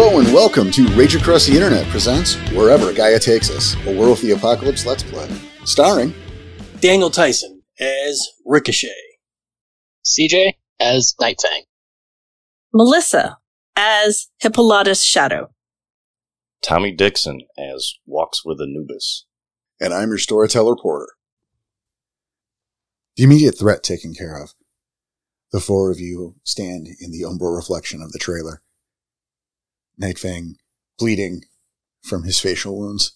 Hello and welcome to Rage Across the Internet presents Wherever Gaia Takes Us, a War of the Apocalypse Let's Play. Starring Daniel Tyson as Ricochet. CJ as Nightfang. Melissa as Hippolytus Shadow. Tommy Dixon as Walks with Anubis. and I'm your storyteller Porter. The immediate threat taken care of. The four of you stand in the umbral reflection of the trailer. Nightfang bleeding from his facial wounds.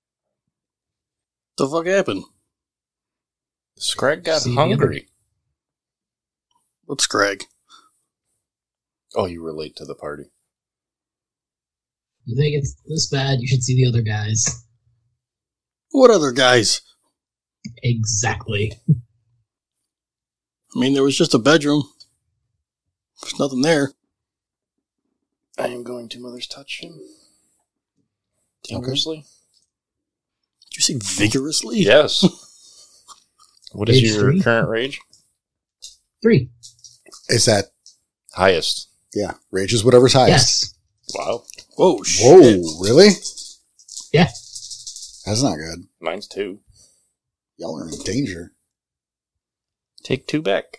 The fuck happened? Scrag got hungry. What's Greg? Oh, you relate to the party. You think it's this bad? You should see the other guys. What other guys? Exactly. I mean, there was just a bedroom. There's nothing there. I am going to Mother's Touch him. Vigorously? Did you say vigorously? Yes. What is Rage your 3? current rage? 3. Is that, Highest. yeah, rage is whatever's highest. Yes. Wow. Whoa, shit. Whoa, really? Yeah. That's not good. Mine's 2. Y'all are in danger. Take 2 back.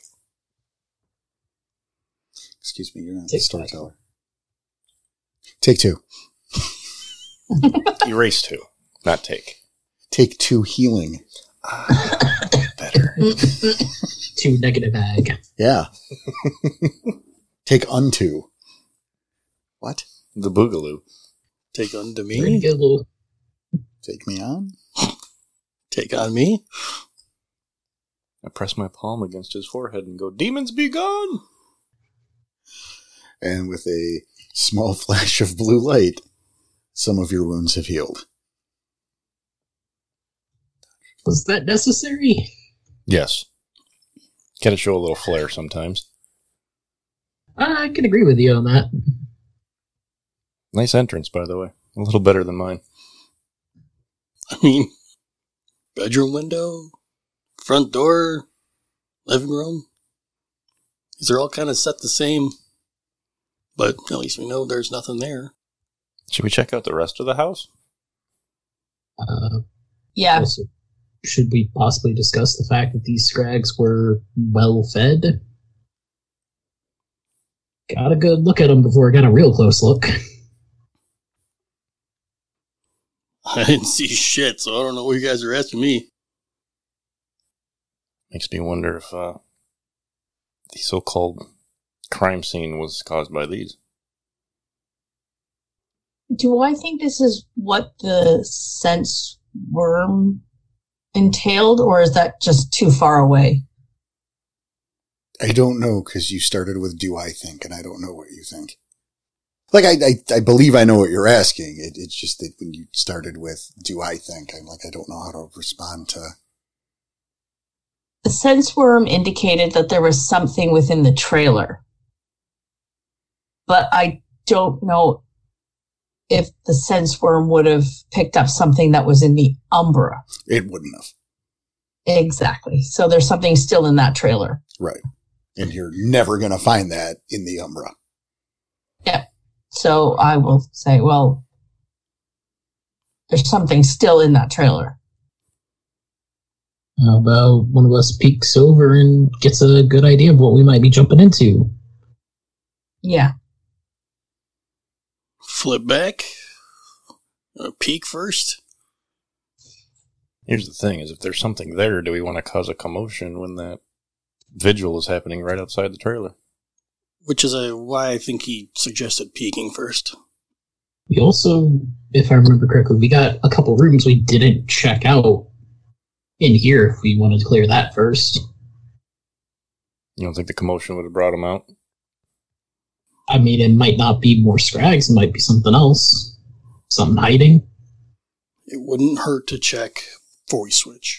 Excuse me, you're not the Take storyteller. Take 2. Erase 2. Not take. Take 2 healing. Better. 2 negative ag. Yeah. Take unto. What? The Boogaloo. Take on to We're gonna me? get a little. Take me on? Take on me? I press my palm against his forehead and go, Demons be gone! And with a small flash of blue light, some of your wounds have healed. Was that necessary? Yes. Gotta show a little flair sometimes. I can agree with you on that. Nice entrance, by the way. A little better than mine. I mean, bedroom window, front door, living room. These are all kind of set the same. But at least we know there's nothing there. Should we check out the rest of the house? Yeah. Also, should we possibly discuss the fact that these scrags were well fed? Got a good look at them before I got a real close look. I didn't see shit, so I don't know what you guys are asking me. Makes me wonder if the so-called crime scene was caused by these. Do I think this is what the sense worm entailed, or is that just too far away? I don't know, because you started with do I think, and I don't know what you think. Like, I believe I know what you're asking. It's just that when you started with do I think, I'm like, I don't know how to respond to... The sense worm indicated that there was something within the trailer. But I don't know if the sense worm would have picked up something that was in the Umbra. It wouldn't have. Exactly. So there's something still in that trailer. Right. And you're never going to find that in the Umbra. Yep. So I will say, well, there's something still in that trailer. How about one of us peeks over and gets a good idea of what we might be jumping into? Yeah. Flip back. Peek first. Here's the thing, is if there's something there, do we want to cause a commotion when that vigil is happening right outside the trailer? Which is why I think he suggested peeking first. We also, if I remember correctly, we got a couple rooms we didn't check out in here if we wanted to clear that first. You don't think the commotion would have brought him out? I mean, it might not be more scrags, it might be something else. Something hiding. It wouldn't hurt to check before we switch.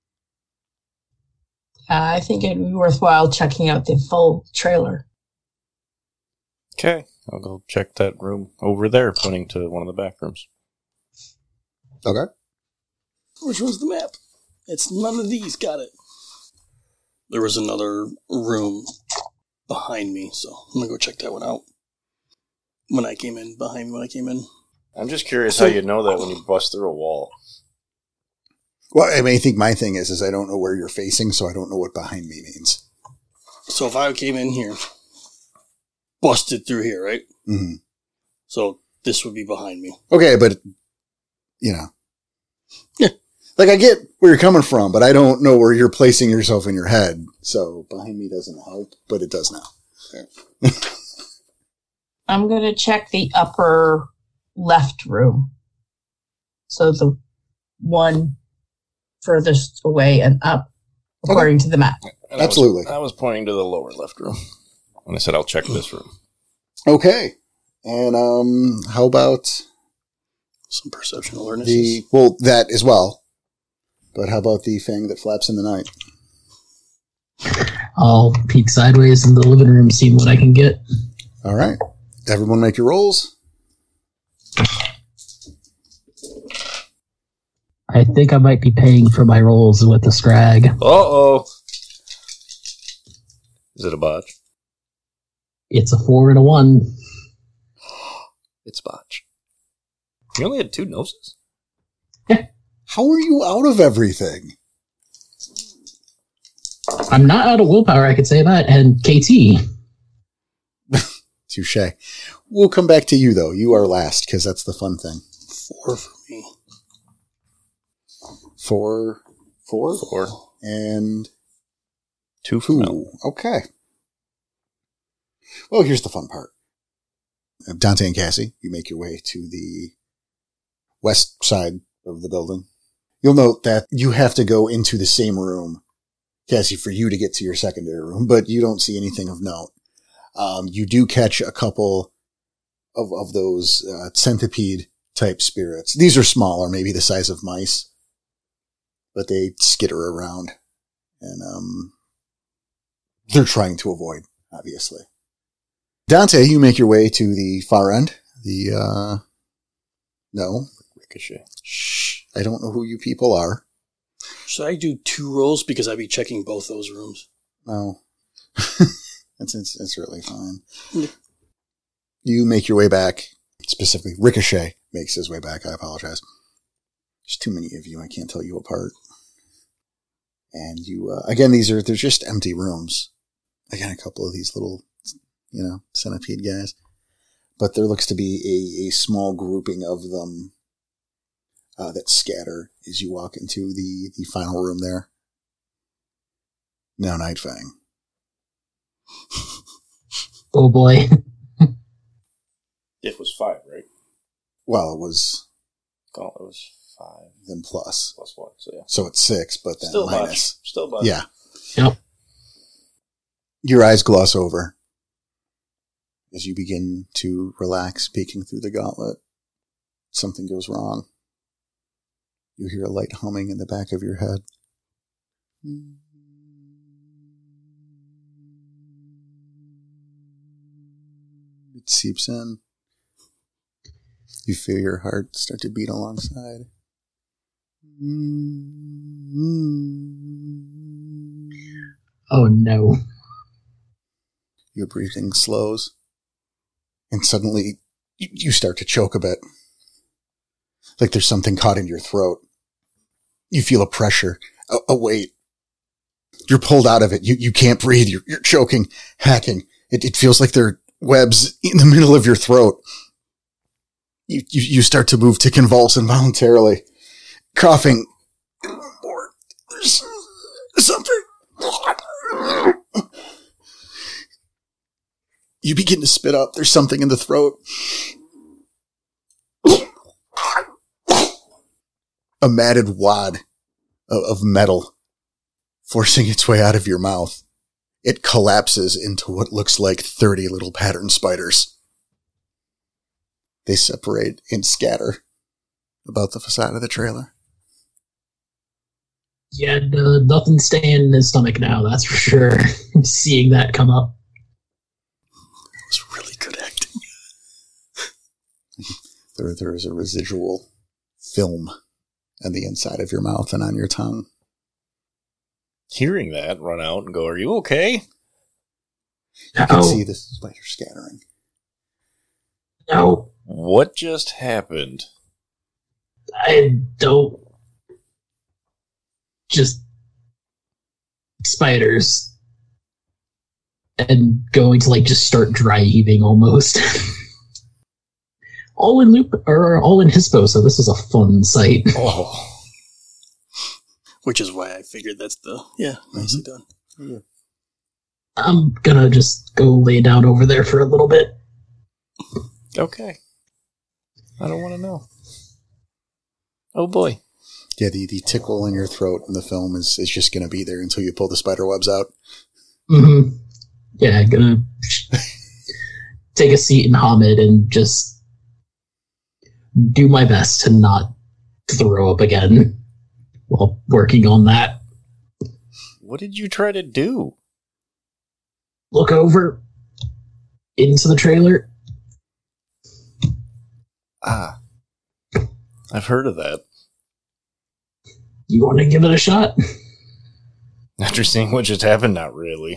I think it'd be worthwhile checking out the full trailer. Okay, I'll go check that room over there, pointing to one of the back rooms. Okay. Which was the map? It's none of these, got it. There was another room behind me, so I'm gonna go check that one out. when I came in, behind me when I came in. I'm just curious how you know that when you bust through a wall. Well, I mean, I think my thing is I don't know where you're facing, so I don't know what behind me means. So if I came in here, busted through here, right? Mm-hmm. So this would be behind me. Okay, but, you know. Yeah. Like, I get where you're coming from, but I don't know where you're placing yourself in your head. So behind me doesn't help, but it does now. Yeah. I'm going to check the upper left room. So the one furthest away and up, according to the map. And Absolutely. I was pointing to the lower left room when I said I'll check this room. Okay. And how about Some perception awareness. well, that as well. But how about the fang that flaps in the night? I'll peek sideways in the living room, seeing what I can get. All right. Everyone make your rolls. I think I might be paying for my rolls with the scrag. Uh-oh. Is it a botch? It's a 4 and a 1. It's botch. You only had 2 noses? How are you out of everything? I'm not out of willpower, I could say that. And KT. Touche. We'll come back to you, though. You are last, because that's the fun thing. 4 for me. 4? 4. And 2 for Mel. Okay. Well, here's the fun part. Dante and Cassie, you make your way to the west side of the building. You'll note that you have to go into the same room, Cassie, for you to get to your secondary room, but you don't see anything of note. You do catch a couple of those centipede-type spirits. These are smaller, maybe the size of mice, but they skitter around, and they're trying to avoid, obviously. Dante, you make your way to the far end. No. Ricochet. Shh. I don't know who you people are. Should I do 2 rolls because I'd be checking both those rooms? No. It's really fine. Yeah. You make your way back. Specifically, Ricochet makes his way back. I apologize. There's too many of you. I can't tell you apart. And you, again, they're just empty rooms. Again, a couple of these little, centipede guys. But there looks to be a small grouping of them that scatter as you walk into the final room there. Now, Nightfang. Oh boy. It was 5, right? Well, it was Oh, it was 5. then plus. Plus 1, so yeah. So it's 6, but then Still minus. botch. Still botch. Yeah. Yep. Your eyes gloss over as you begin to relax, peeking through the gauntlet. Something goes wrong. You hear a light humming in the back of your head. It seeps in. You feel your heart start to beat alongside. Oh no. Your breathing slows. And suddenly, you start to choke a bit. Like there's something caught in your throat. You feel a pressure, a weight. You're pulled out of it. You can't breathe. You're choking, hacking. It feels like there are webs in the middle of your throat. You start to move to convulse involuntarily. Coughing. More. There's something. You begin to spit up. There's something in the throat. A matted wad of metal forcing its way out of your mouth. It collapses into what looks like 30 little pattern spiders. They separate and scatter about the facade of the trailer. Yeah, nothing's staying in his stomach now, that's for sure. Seeing that come up. It was really good acting. There is a residual film on the inside of your mouth and on your tongue. Hearing that, run out and go, "Are you okay?" You can see the spider scattering. No, What just happened? I don't. Just spiders. And going to just start dry heaving almost. All in Hispo, so this is a fun sight. Oh. Which is why I figured that's nicely done. Yeah. I'm gonna just go lay down over there for a little bit. Okay. I don't want to know. Oh boy. Yeah, the tickle in your throat in the film is just going to be there until you pull the spider webs out. Mm-hmm. Yeah, I'm gonna take a seat in Hamid and just do my best to not throw up again while working on that. What did you try to do? Look over into the trailer. Ah. I've heard of that. You want to give it a shot? After seeing what just happened, not really.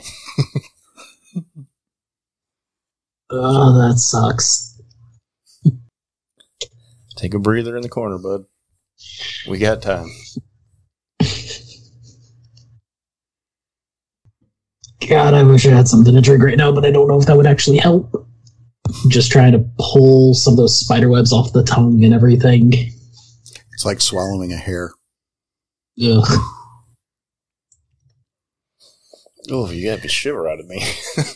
Oh, that sucks. Take a breather in the corner, bud. We got time. God, I wish I had something to drink right now, but I don't know if that would actually help. Just trying to pull some of those spider webs off the tongue and everything. It's like swallowing a hair. Ugh. Oh, you got the shiver out of me.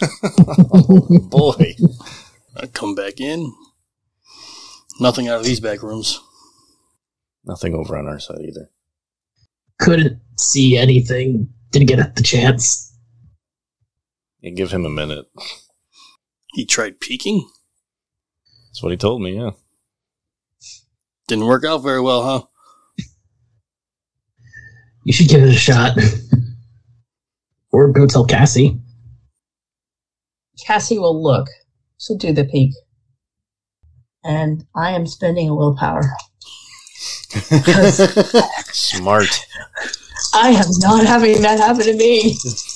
Boy. I come back in. Nothing out of these back rooms. Nothing over on our side either. Couldn't see anything. Didn't get the chance. You give him a minute. He tried peeking. That's what he told me, yeah. Didn't work out very well, huh? You should give it a shot. Or go tell Cassie. Cassie will look. She'll do the peek. And I am spending a willpower. Smart. I am not having that happen to me.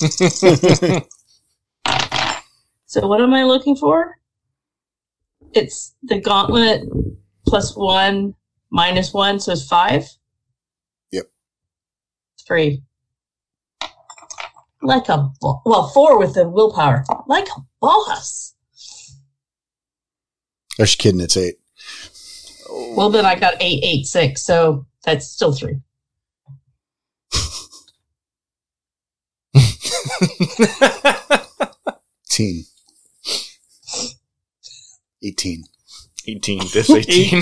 So what am I looking for? It's the gauntlet +1, -1, so it's 5? Yep. 3. Like a well, 4 with the willpower. Like a boss. Just kidding, it's 8. Well, then I got 8, 8, 6, so that's still 3. 18. 18. 18. This 18.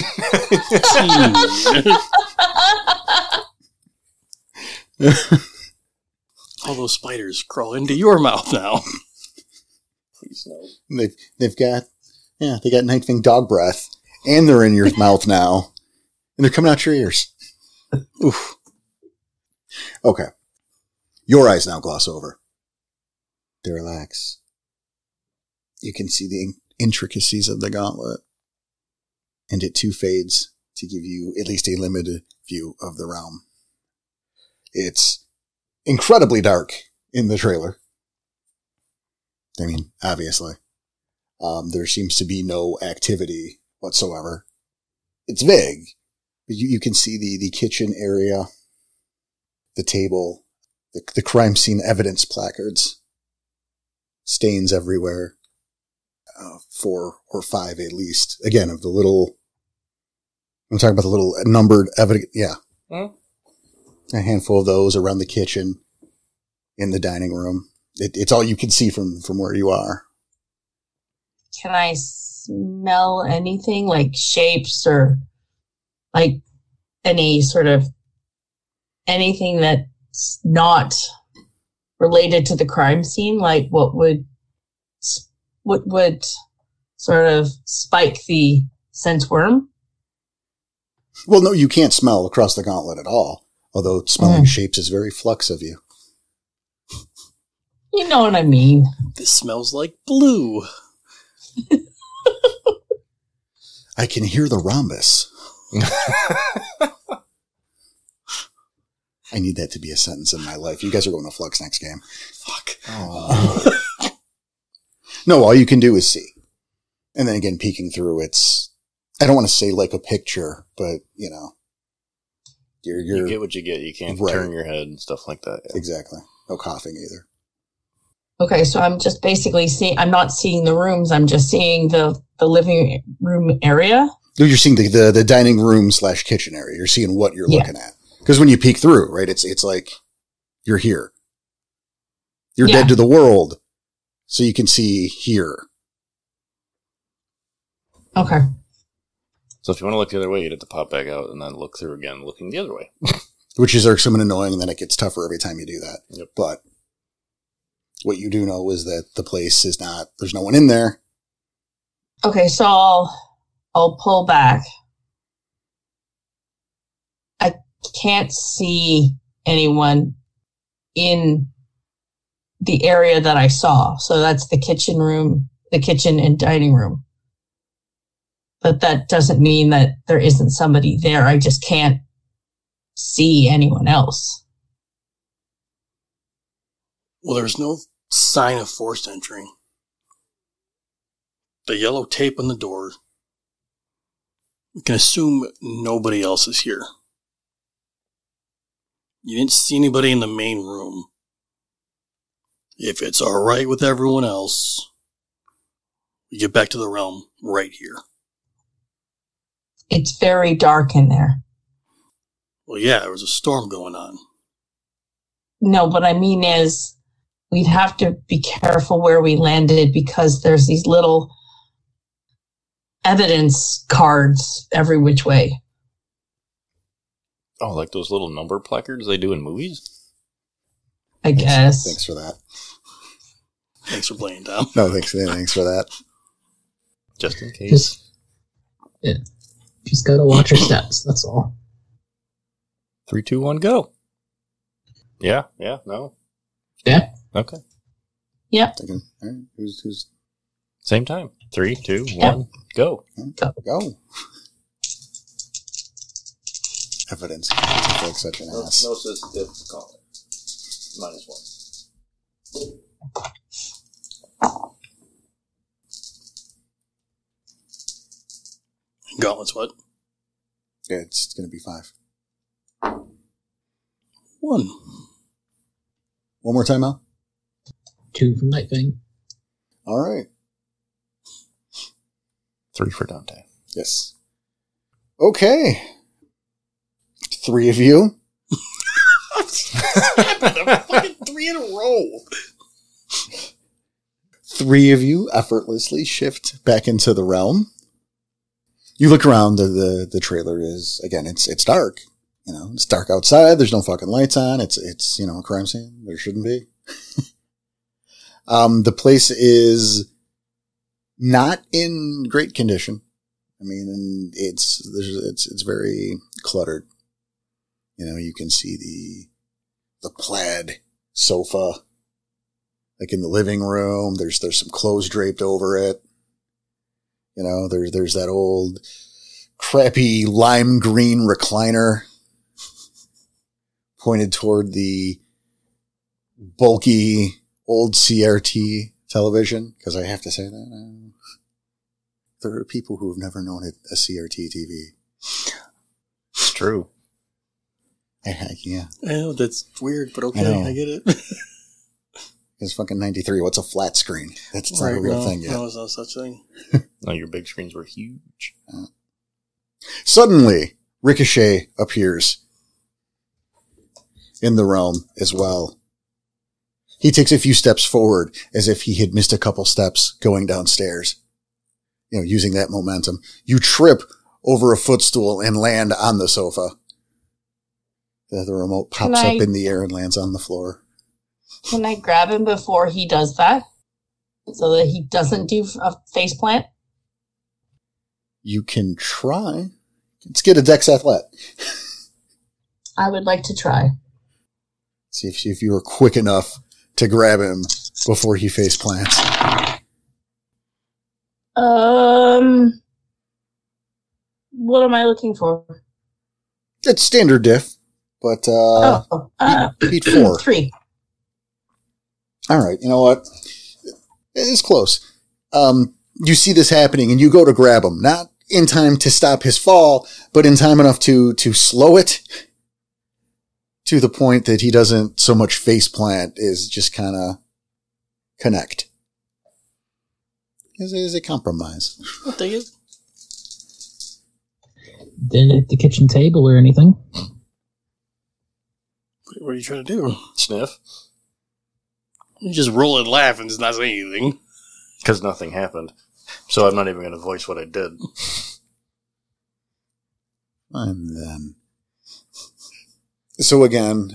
All those spiders crawl into your mouth now. Please no. They've got they got Nightwing dog breath, and they're in your mouth now, and they're coming out your ears. Oof. Okay, your eyes now gloss over. They relax. You can see the intricacies of the gauntlet, and it too fades to give you at least a limited view of the realm. It's incredibly dark in the trailer. I mean, obviously. There seems to be no activity whatsoever. It's vague, but you can see the kitchen area, the table, the crime scene evidence placards, stains everywhere, 4 or 5 at least. Again, of the little, I'm talking about the little numbered evidence, yeah. Hmm? A handful of those around the kitchen, in the dining room. It's all you can see from where you are. Can I smell anything like shapes or like any sort of anything that's not related to the crime scene? Like what would sort of spike the sense worm? Well, no, you can't smell across the gauntlet at all. Although smelling shapes is very flux of you. You know what I mean. This smells like blue. I can hear the rhombus. I need that to be a sentence in my life. You guys are going to Flux next game. Fuck. Oh. No, all you can do is see. And then again, peeking through, I don't want to say like a picture, but you get what you get. You can't turn your head and stuff like that. Yeah. Exactly. No coughing either. Okay, so I'm just basically I'm not seeing the rooms. I'm just seeing the living room area. You're seeing the dining room / kitchen area. You're seeing what you're looking at. Because when you peek through, right, it's like you're here. You're dead to the world, so you can see here. Okay. So if you want to look the other way, you'd have to pop back out and then look through again, looking the other way. Which is irksome and annoying, and then it gets tougher every time you do that. Yep. But what you do know is that the place there's no one in there. Okay, so I'll pull back. I can't see anyone in the area that I saw. So that's the kitchen and dining room. But that doesn't mean that there isn't somebody there. I just can't see anyone else. Well, there's no sign of forced entry. The yellow tape on the door. We can assume nobody else is here. You didn't see anybody in the main room. If it's alright with everyone else, we get back to the realm right here. It's very dark in there. Well, yeah, there was a storm going on. No, what I mean is we'd have to be careful where we landed because there's these little evidence cards every which way. Oh, like those little number placards they do in movies? I guess. Thanks for that. Thanks for playing, Tom. No, thanks for that. Just in case. Just gotta watch her steps, that's all. 3, 2, 1, go. Yeah, no. Yeah. Okay. Yep. All right, who's Same time. 3, 2, 1, go. Go. Evidence. It's like such an ass. No says difficult. -1. Gauntlets, what? Yeah, it's going to be 5. 1. One more time, Al. 2 from Nightwing. All right. 3 for Dante. Yes. Okay. 3 of you. Fucking 3 in a row. 3 of you effortlessly shift back into the realm. You look around, the trailer is, again, it's dark. You know, it's dark outside. There's no fucking lights on. It's a crime scene. There shouldn't be. The place is not in great condition. I mean, it's very cluttered. You know, you can see the plaid sofa, like in the living room. There's some clothes draped over it. You know, there's that old crappy lime green recliner pointed toward the bulky old CRT television. Because I have to say that there are people who have never known a CRT TV. It's true. Yeah. I know, that's weird, but okay, I get it. It's fucking 93. What's a flat screen? That's not a real thing yet. No, it's not such thing. No, your big screens were huge. Suddenly, Ricochet appears in the realm as well. He takes a few steps forward as if he had missed a couple steps going downstairs. You know, using that momentum. You trip over a footstool and land on the sofa. The remote pops up in the air and lands on the floor. Can I grab him before he does that? So that he doesn't do a faceplant? You can try. Let's get a Dex Athlete. I would like to try. See if you were quick enough to grab him before he face plants. What am I looking for? It's standard diff, but beat 4. 3. All right, you know what? It's close. you see this happening and you go to grab him, not in time to stop his fall, but in time enough to slow it to the point that he doesn't so much face plant as just kind of connect. Is a compromise. I'll take it. Didn't hit the kitchen table or anything. What are you trying to do? Sniff. You just roll and laugh and just not say anything. Because nothing happened. So I'm not even going to voice what I did. And then, so again,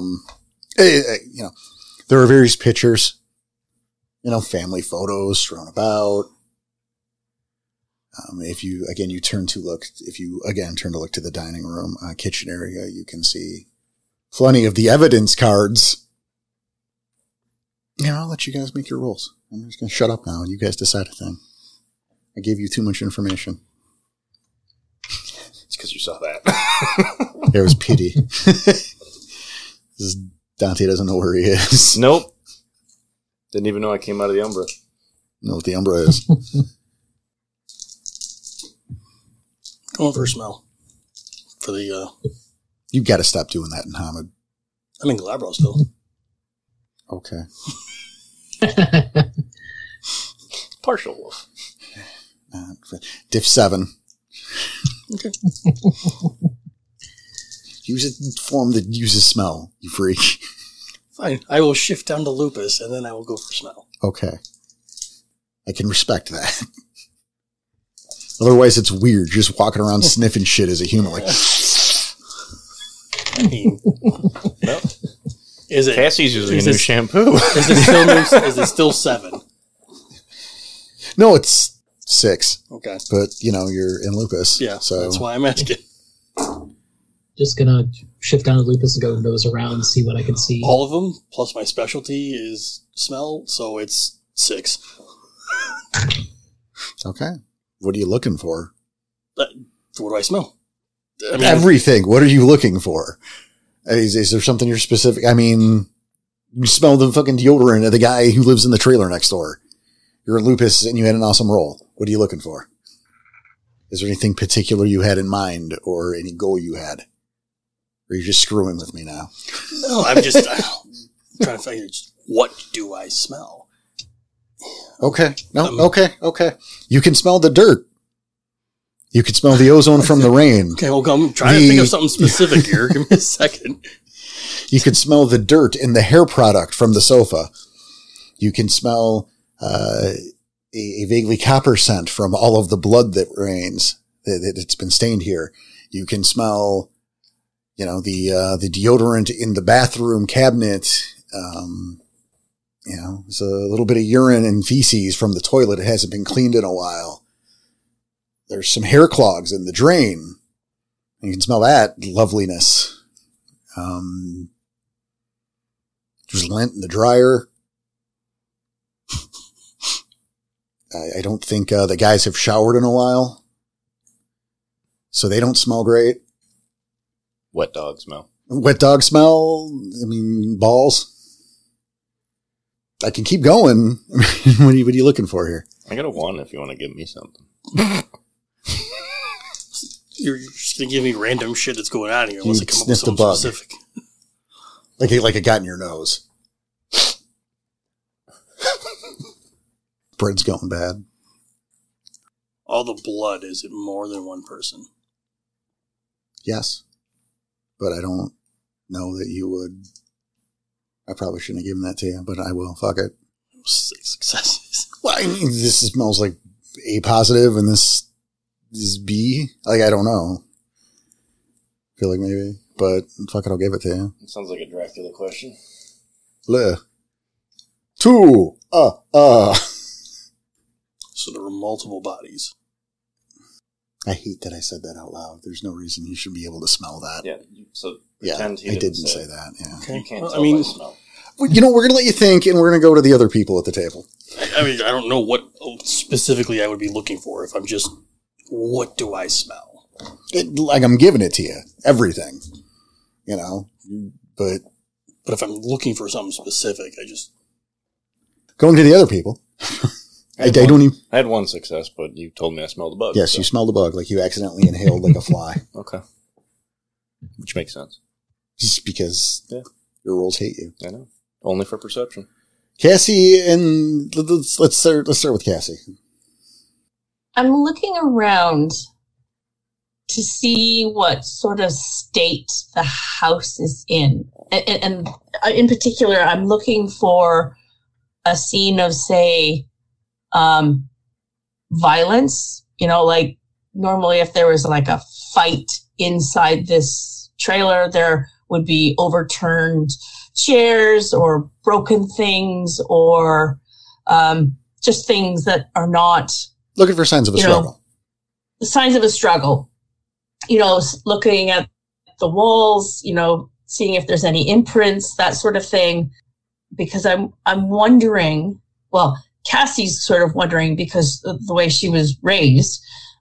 there are various pictures, family photos strewn about. If you turn to look to the dining room, kitchen area, you can see plenty of the evidence cards. I'll let you guys make your rolls. I'm just going to shut up now and you guys decide a thing. I gave you too much information. It's because you saw that. There was pity. Dante doesn't know where he is. Nope. Didn't even know I came out of the Umbra. Know what the Umbra is. Going for a smell. For the, You've got to stop doing that in Hamid. I'm in Glabro still. Okay. Partial wolf. Diff 7. Okay. Use a form that uses smell, you freak. Fine. I will shift down to lupus and then I will go for smell. Okay. I can respect that. Otherwise, it's weird. You're just walking around sniffing shit as a human. Like, I mean, No. is it? Cassie's using a is new this- shampoo. Is it still new? Is it still 7? no, it's 6. Okay. But, you're in lupus. Yeah. So That's why I'm asking. Just gonna shift down to Lupus and go nose around, see what I can see. All of them, plus my specialty is smell, so it's 6. Okay. What are you looking for? What do I smell? I mean, Everything. What are you looking for? Is there something you're specific? I mean, you smell the fucking deodorant of the guy who lives in the trailer next door. You're in lupus and you had an awesome roll. What are you looking for? Is there anything particular you had in mind or any goal you had? Or are you just screwing with me now? no, I'm just trying to figure what do I smell? Okay. No, okay. You can smell the dirt. You can smell the ozone from the rain. Okay, well, I'm trying to think of something specific here. Give me a second. You can smell the dirt in the hair product from the sofa. You can smell a vaguely copper scent from all of the blood that rains, that's been stained here. You can smell, the deodorant in the bathroom cabinet. It's a little bit of urine and feces from the toilet. It hasn't been cleaned in a while. There's some hair clogs in the drain. You can smell that loveliness. There's lint in the dryer. I don't think the guys have showered in a while, so they don't smell great. Wet dog smell. Wet dog smell. I mean, balls. I can keep going. What are you looking for here? I got a 1 if you want to give me something. You're just going to give me random shit that's going on here You unless I come up with sniffed a something bug. specific. Like it got in your nose. Bread's going bad. All the blood, is it more than one person? Yes. But I don't know that you would. I probably shouldn't have given that to you, but I will. Fuck it. 6 successes. Well, I mean, this smells like A positive and this is B. Like, I don't know. Feel like maybe, but fuck it, I'll give it to you. It sounds like a Dracula question. Le. 2. So there were multiple bodies. I hate that I said that out loud. There's no reason you should be able to smell that. Yeah, so Yeah, pretend he I didn't say say it. that. Yeah. Okay. You can't Well, tell I mean, by smell. Well, we're going to let you think, and we're going to go to the other people at the table. I mean, I don't know what specifically I would be looking for if I'm just, what do I smell? Like I'm giving it to you. Everything. But But if I'm looking for something specific, I just, going to the other people. I don't even. I had one success, but you told me I smelled a bug. Yes, so. you smelled a bug, like you accidentally inhaled like a fly. Okay. Which makes sense. Just because your rolls hate you. I know. Only for perception. Cassie, and let's start with Cassie. I'm looking around to see what sort of state the house is in. And in particular, I'm looking for a scene of, say, violence. You know, like normally if there was like a fight inside this trailer, there would be overturned chairs or broken things or just things that are not... Looking for signs of a struggle. The signs of a struggle. You know, looking at the walls, you know, seeing if there's any imprints, that sort of thing. Because I'm wondering, well, Cassie's sort of wondering because of the way she was raised,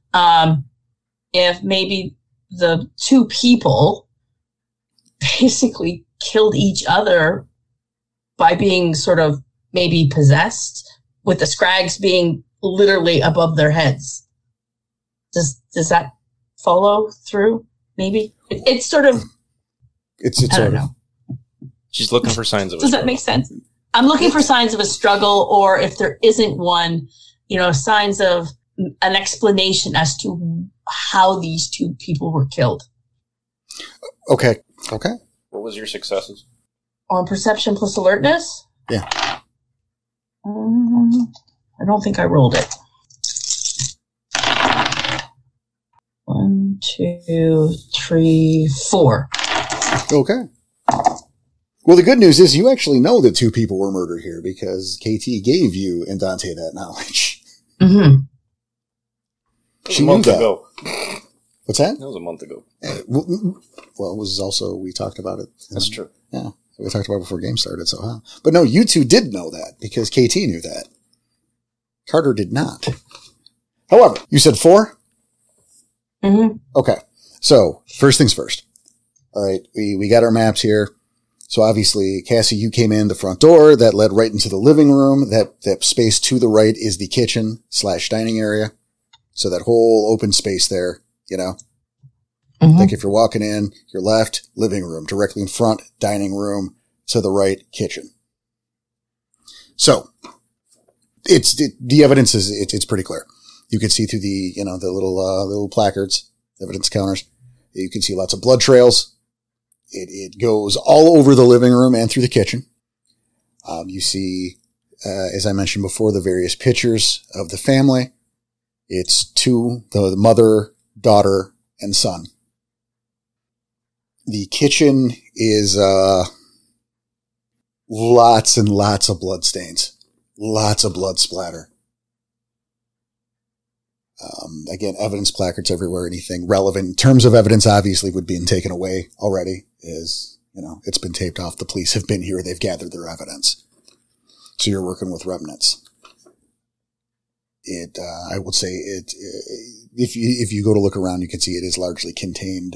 if maybe the two people basically killed each other by being sort of maybe possessed, with the scrags being literally above their heads. Does that follow through? Maybe it's sort of. It's I sort don't of. know. She's looking for signs of. Does that make sense? I'm looking for signs of a struggle, or if there isn't one, you know, signs of an explanation as to how these two people were killed. Okay. What was your successes? On perception plus alertness? Yeah. I don't think I rolled it. 1, 2, 3, 4. Okay. Well, the good news is you actually know that two people were murdered here because KT gave you and Dante that knowledge. Mm-hmm. She a month knew that. ago. What's that? That was a month ago. Well, it was also, we talked about it. That's true. Yeah. We talked about it before game started, so huh. But no, you two did know that because KT knew that. Carter did not. However, you said 4? Mm-hmm. Okay. So, first things first. All right. We got our maps here. So obviously, Cassie, you came in the front door that led right into the living room. That space to the right is the kitchen / dining area. So that whole open space there, you know. Mm-hmm. Like if you're walking in, your left, living room, directly in front, dining room, to the right, kitchen. So the evidence is, it's pretty clear. You can see through the, you know, the little placards, evidence counters. You can see lots of blood trails. It goes all over the living room and through the kitchen. You see, as I mentioned before, the various pictures of the family. It's the mother, daughter, and son. The kitchen is lots and lots of blood stains. Lots of blood splatter. Again, evidence placards everywhere. Anything relevant in terms of evidence obviously would be taken away already. Is, you know, it's been taped off. The police have been here. They've gathered their evidence. So you're working with remnants. I would say if you go to look around, you can see it is largely contained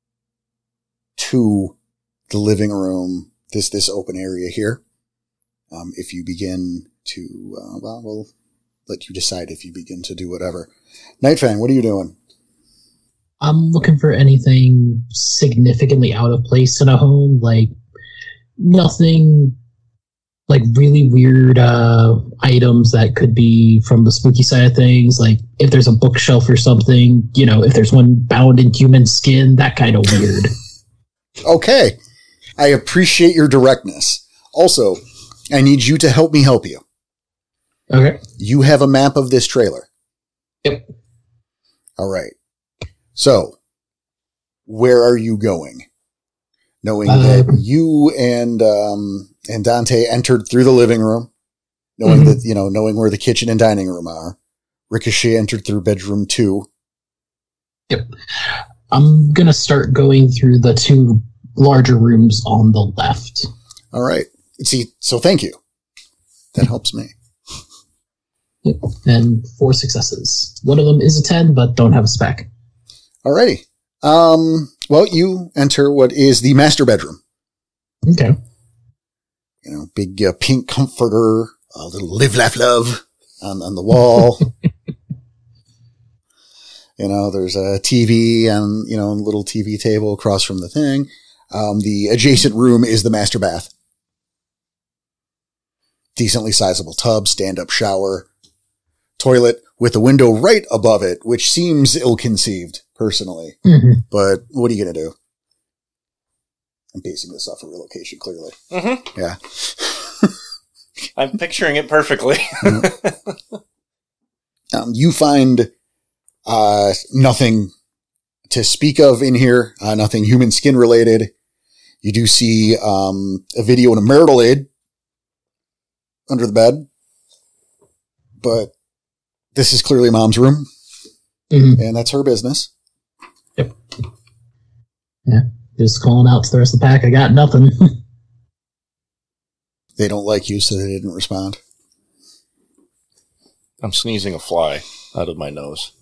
to the living room, this open area here. If you begin to, we'll let you decide if you begin to do whatever. Nightfang, what are you doing? I'm looking for anything significantly out of place in a home, like nothing like really weird items that could be from the spooky side of things. Like if there's a bookshelf or something, you know, if there's one bound in human skin, that kind of weird. Okay. I appreciate your directness. Also, I need you to help me help you. Okay. You have a map of this trailer. Yep. All right. So, where are you going? Knowing that you and Dante entered through the living room, knowing that, you know, knowing where the kitchen and dining room are. Ricochet entered through bedroom 2. Yep. I'm going to start going through the 2 larger rooms on the left. All right. See, so thank you. That helps me. Yep. And 4 successes. One of them is a 10, but don't have a spec. Alrighty. Well, you enter what is the master bedroom. Okay. You know, big pink comforter, a little live, laugh, love. on the wall. There's a TV on, a little TV table across from the thing. The adjacent room is the master bath. Decently sizable tub, stand-up shower, toilet with a window right above it, which seems ill-conceived, personally. Mhm. But what are you going to do? I'm basing this off a relocation, clearly. Mm-hmm. Yeah. I'm picturing it perfectly. You find nothing to speak of in here, nothing human skin related. You do see a video and a marital aid under the bed, but this is clearly Mom's room, and that's her business. Yep. Yeah, just calling out to the rest of the pack. I got nothing. They don't like you, so they didn't respond. I'm sneezing a fly out of my nose.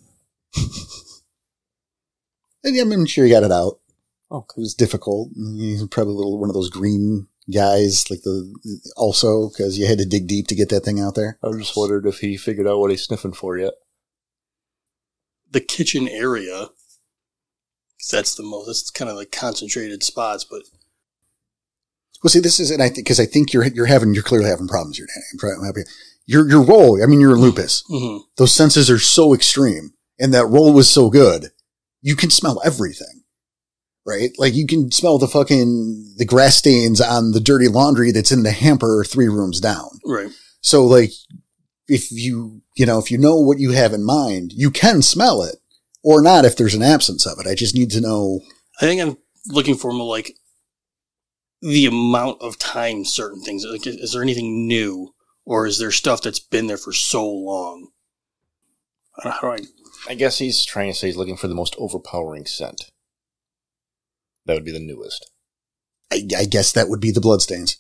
And I'm sure you got it out. Oh, It was difficult. He's probably one of those green guys, also because you had to dig deep to get that thing out there. I just wondered if he figured out what he's sniffing for yet. The kitchen area, 'cause that's kind of like concentrated spots, but Well, see, this is, and I think because I think you're clearly having problems here, Danny. Your role. I mean, you're lupus. mhm. Those senses are so extreme, and that roll was so good. You can smell everything, right? Like you can smell the grass stains on the dirty laundry that's in the hamper 3 rooms down. Right. So, like, if you know what you have in mind, you can smell it or not if there's an absence of it. I just need to know. I think I'm looking for more like the amount of time certain things. Like, is there anything new, or is there stuff that's been there for so long? How do I? I guess he's trying to say he's looking for the most overpowering scent. That would be the newest. I guess that would be the bloodstains.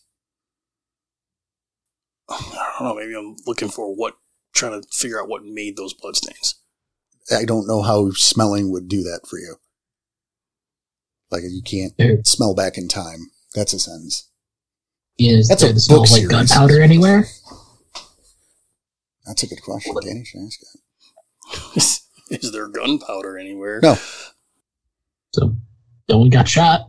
I don't know. Maybe I'm looking for trying to figure out what made those bloodstains. I don't know how smelling would do that for you. Like you can't smell back in time. That's a sentence. Is That's there a the smell book of like series. gunpowder anywhere? That's a good question. Danny should ask that. Is there gunpowder anywhere? No. So, no one got shot.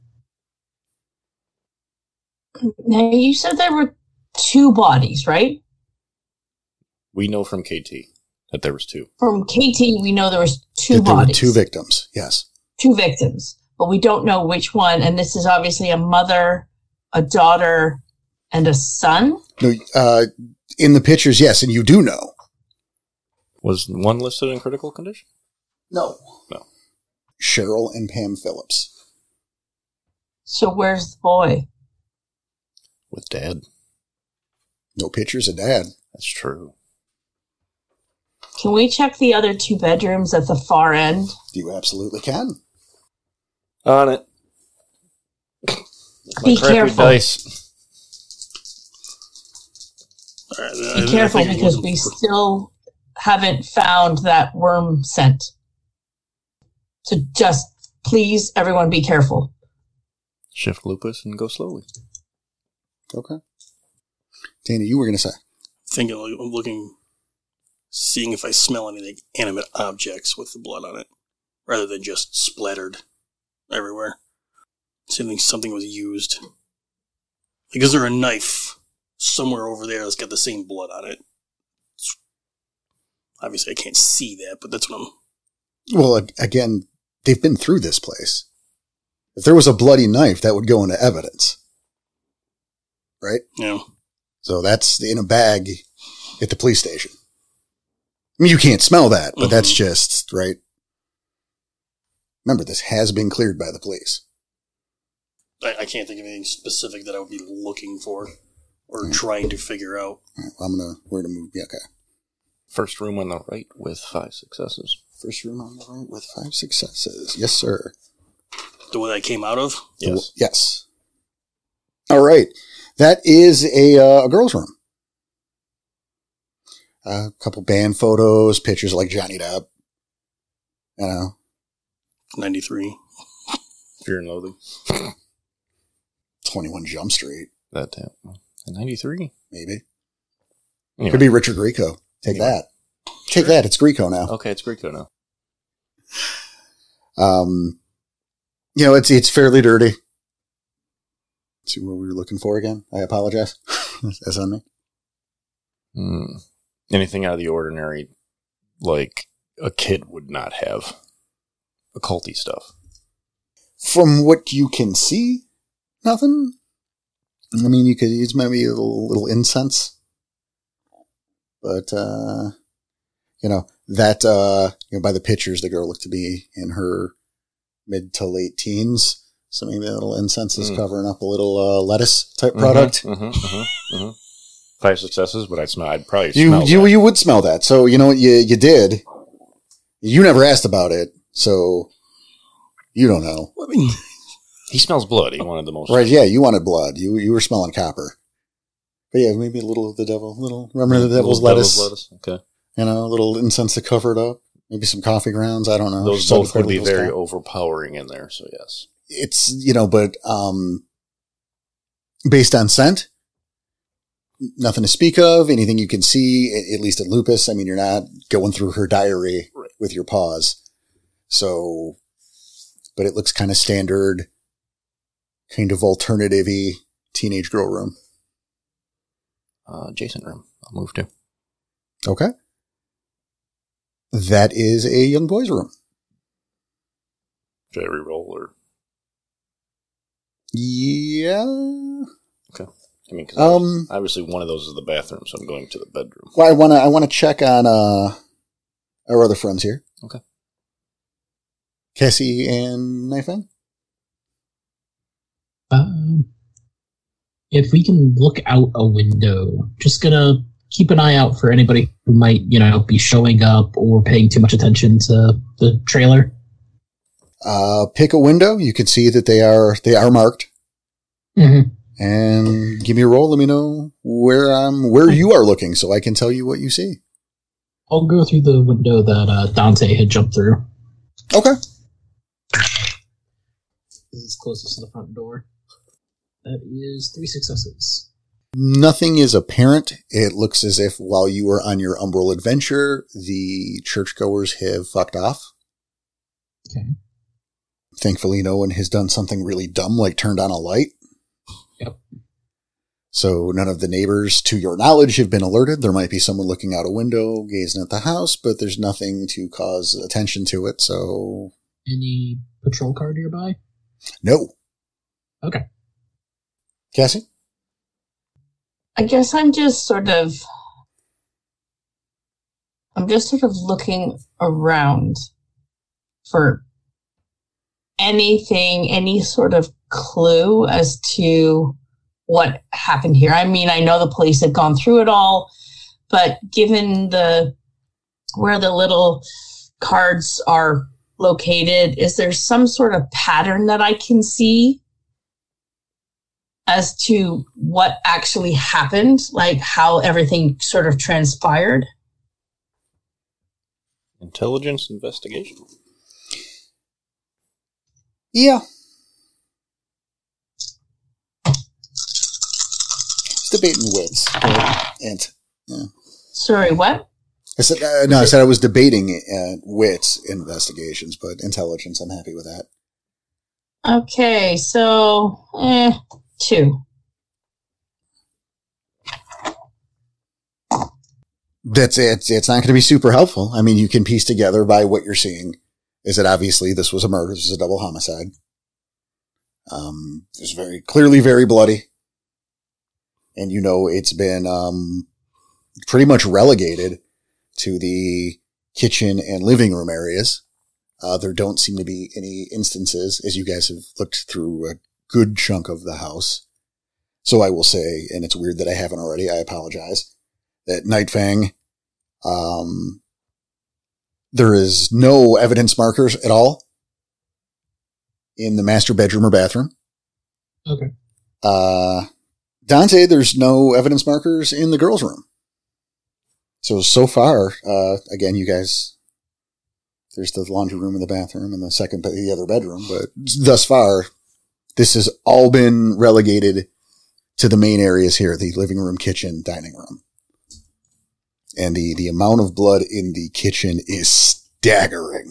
Now, you said there were 2 bodies, right? We know from KT that there was 2. From KT, we know there was 2 That there were bodies. 2 victims. Yes. 2 victims. But we don't know which one. And this is obviously a mother, a daughter, and a son. No. In the pictures, yes, and you do know. Was one listed in critical condition? No. No. Cheryl and Pam Phillips. So where's the boy? With Dad. No pictures of Dad. That's true. Can we check the other 2 bedrooms at the far end? You absolutely can. On it. Be careful. Dice. All right, Be careful because we still haven't found that worm scent. So just please, everyone, be careful. Shift lupus and go slowly. Okay. Dana, you were going to say. thinking, like, I'm looking, seeing if I smell any like, animate objects with the blood on it, rather than just splattered everywhere. Seeing something was used. Like, is there a knife somewhere over there that's got the same blood on it? Obviously, I can't see that, but that's what I'm... Well, again, they've been through this place. If there was a bloody knife, that would go into evidence. Right? Yeah. So that's in a bag at the police station. I mean, you can't smell that, but that's just, right? Remember, this has been cleared by the police. I can't think of anything specific that I would be looking for or trying to figure out. All right, we're going to move. Yeah, okay. First room on the right with 5 successes. First room on the right with 5 successes. Yes, sir. The one that I came out of? Yes. Yes. All right. That is a girl's room. A couple band photos, pictures like Johnny Depp. 93. Fear and Loathing. 21 Jump Street, That 93. maybe. Anyway. Could be Richard Grieco. Take that. Take that. It's Greco now. Okay, it's Greco now. It's fairly dirty. Let's see what we were looking for again. I apologize. That's on me. Anything out of the ordinary, like a kid would not have. Occulty stuff. From what you can see, nothing. I mean, you could use maybe a little incense. But, by the pictures, the girl looked to be in her mid to late teens. So maybe a little incense is covering up a little lettuce type product. 5 successes, but I'd probably you smell that. You would smell that. So you know what you did. You never asked about it, so you don't know. I mean, he smells blood. He wanted the most. Right? Yeah, you wanted blood. You were smelling copper. But yeah, maybe a little of the devil, remember the devil's lettuce. Okay. A little incense to cover it up. Maybe some coffee grounds. I don't know. Those both would be very overpowering in there. So yes, it's but based on scent, nothing to speak of. Anything you can see, at least at Lupus. I mean, you're not going through her diary with your paws. So, but it looks kind of standard, kind of alternative-y teenage girl room. Adjacent room. I'll move to. Okay. That is a young boy's room. Should I reroll or? Yeah. Okay. I mean, cause obviously one of those is the bathroom, so I'm going to the bedroom. Well, I want to check on our other friends here. Okay. Cassie and Knifeman? If we can look out a window, just gonna keep an eye out for anybody who might, be showing up or paying too much attention to the trailer. Pick a window. You can see that they are marked. Mm-hmm. And give me a roll. Let me know where you are looking, so I can tell you what you see. I'll go through the window that Dante had jumped through. Okay. This is closest to the front door. That is 3 successes. Nothing is apparent. It looks as if while you were on your Umbral adventure, the churchgoers have fucked off. Okay. Thankfully, no one has done something really dumb like turned on a light. Yep. So none of the neighbors, to your knowledge, have been alerted. There might be someone looking out a window, gazing at the house, but there's nothing to cause attention to it, so... Any patrol car nearby? No. Okay. Cassie? I guess I'm just sort of looking around for anything, any sort of clue as to what happened here. I mean, I know the police have gone through it all, but given where the little cards are located, is there some sort of pattern that I can see as to what actually happened, like how everything sort of transpired? Intelligence investigation. Yeah. It's debating wits. Yeah. Sorry, what? I said I said I was debating wits investigations, but intelligence, I'm happy with that. Okay, so 2. That's it. It's not going to be super helpful. I mean, you can piece together by what you're seeing is that obviously this was a murder. This was a double homicide. It was very clearly very bloody. And it's been pretty much relegated to the kitchen and living room areas. There don't seem to be any instances, as you guys have looked through a good chunk of the house. So I will say, and it's weird that I haven't already, I apologize, that Nightfang, there is no evidence markers at all in the master bedroom or bathroom. Okay. Dante, there's no evidence markers in the girls' room. So far, again, you guys, there's the laundry room and the bathroom and the other bedroom, but thus far, this has all been relegated to the main areas here, the living room, kitchen, dining room. And the amount of blood in the kitchen is staggering.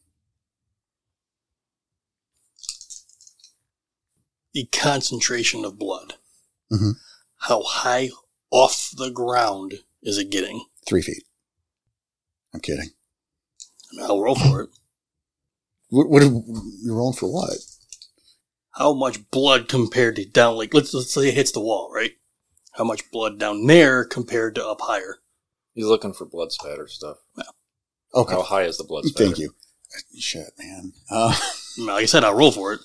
The concentration of blood. Mhm. How high off the ground is it getting? 3 feet. I'm kidding. I'll roll for it. What you're rolling for what? How much blood compared to down, like, let's say it hits the wall, right? How much blood down there compared to up higher? He's looking for blood spatter stuff. Okay. How high is the blood spatter? Thank you. Shit, man. Like I said, I'll roll for it.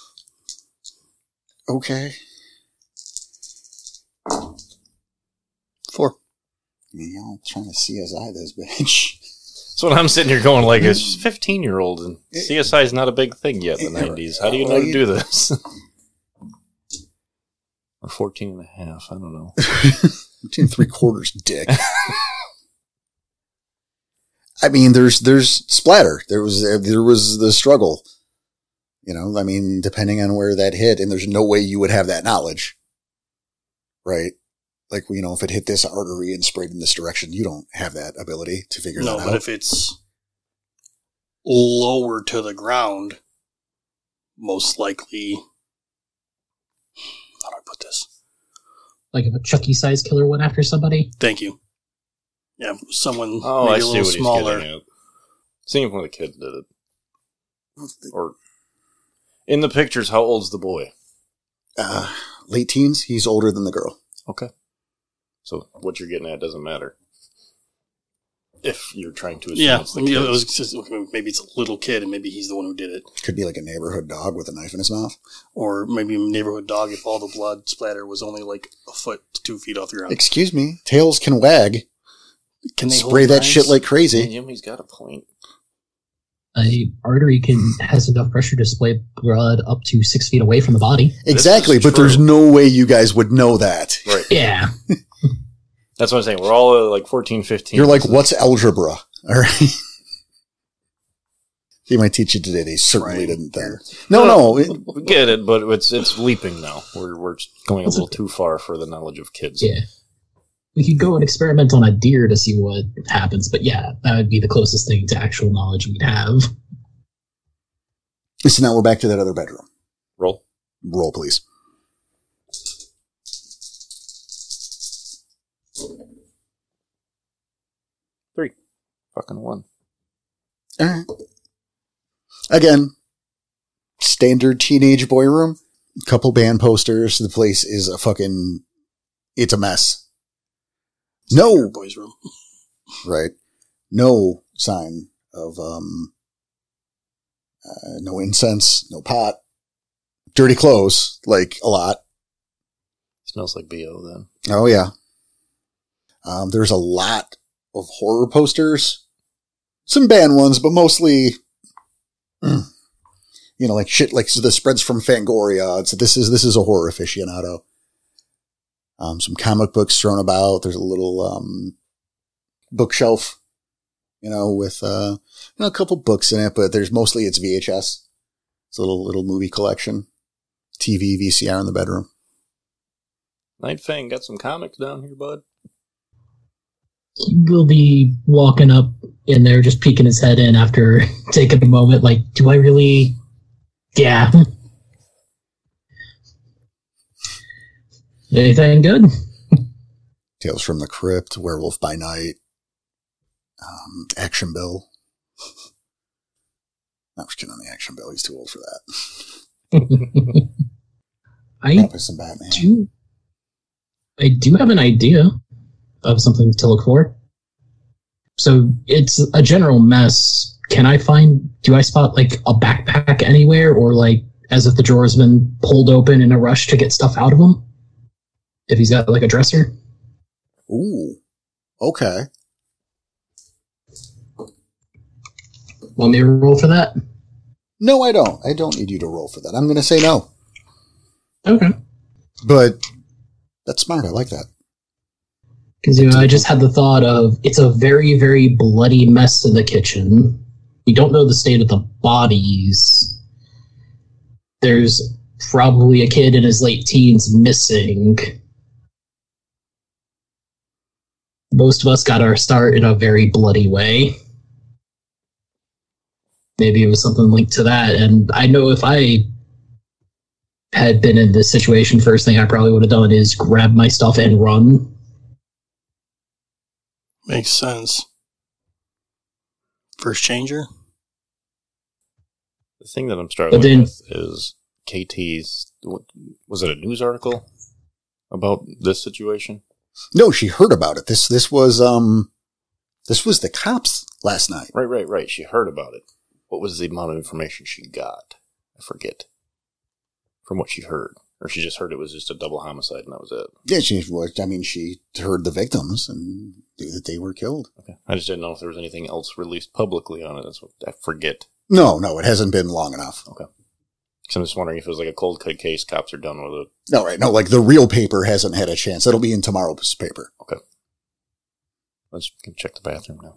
Okay. 4. Y'all trying to CSI this bitch. That's what I'm sitting here going, like, it's 15-year-old, and CSI is not a big thing yet in the 90s. How do you know to do this? Or 14 and a half, I don't know. 14 3/4, dick. I mean, there's splatter. There was the struggle. You know, I mean, depending on where that hit, and there's no way you would have that knowledge. Right? Like, you know, if it hit this artery and sprayed in this direction, you don't have that ability to figure that out. No, but if it's lower to the ground, most likely, how do I put this? Like if a Chucky-sized killer went after somebody? Thank you. Yeah, someone Oh, maybe I a see little what smaller. he's getting at. Seeing if one of the kids did it. Or, in the pictures, how old's the boy? Late teens. He's older than the girl. Okay. So what you're getting at doesn't matter. If you're trying to assume it's the kid. It was just, maybe it's a little kid and maybe he's the one who did it. Could be like a neighborhood dog with a knife in his mouth. Or maybe a neighborhood dog if all the blood splatter was only like a foot to 2 feet off the ground. Excuse me. Tails can wag. Can they Spray hold that knives? shit like crazy. Jimmy's got a point. A artery has enough pressure to splay blood up to 6 feet away from the body. Exactly, is but true. there's no way you guys would know that. Right. Yeah. That's what I'm saying. We're all like 14, 15. You're like, what's algebra? All right. He might teach you today. They certainly Right. didn't then. No. We get it, but it's leaping now. We're going a little too far for the knowledge of kids. Yeah. We could go and experiment on a deer to see what happens, but yeah, that would be the closest thing to actual knowledge we'd have. So now we're back to that other bedroom. Roll. Roll, please. Fucking 1. All right. Again, standard teenage boy room. Couple band posters. The place is it's a mess. No, Boys' room. right? No sign of, no incense, no pot, dirty clothes, like a lot. Smells like BO then. Oh yeah. There's a lot of horror posters. Some band ones, but mostly, you know, like shit, like the spreads from Fangoria. This is a horror aficionado. Some comic books thrown about. There's a little, bookshelf, you know, with, a couple books in it, but it's VHS. It's a little movie collection. TV, VCR in the bedroom. Night Fang got some comics down here, bud. He'll be walking up in there, just peeking his head in after taking a moment, like, do I really? Yeah. Anything good? Tales from the Crypt, Werewolf by Night, Action Bill. Not much on the Action Bill. He's too old for that. Probably some Batman. I do have an idea of something to look for. So it's a general mess. Do I spot like a backpack anywhere, or like as if the drawer's been pulled open in a rush to get stuff out of him? If he's got like a dresser? Ooh. Okay. Want me to roll for that? No, I don't. I don't need you to roll for that. I'm going to say no. Okay. But that's smart. I like that. Because I just had the thought of, it's a very, very bloody mess in the kitchen. We don't know the state of the bodies. There's probably a kid in his late teens missing. most of us got our start in a very bloody way. Maybe it was something linked to that. And I know if I had been in this situation, first thing I probably would have done is grab my stuff and run. Makes sense. First changer? The thing that I'm struggling with is KT's. Was it a news article about this situation? No, she heard about it. This was the cops last night. Right. She heard about it. What was the amount of information she got? I forget. From what she heard. Or she just heard it was just a double homicide and that was it. Yeah, she heard the victims and knew that they were killed. Okay. I just didn't know if there was anything else released publicly on it. That's what I forget. No, it hasn't been long enough. Okay. So I'm just wondering if it was like a cold cut case, cops are done with it. No, right. No, like the real paper hasn't had a chance. It'll be in tomorrow's paper. Okay. Let's check the bathroom now.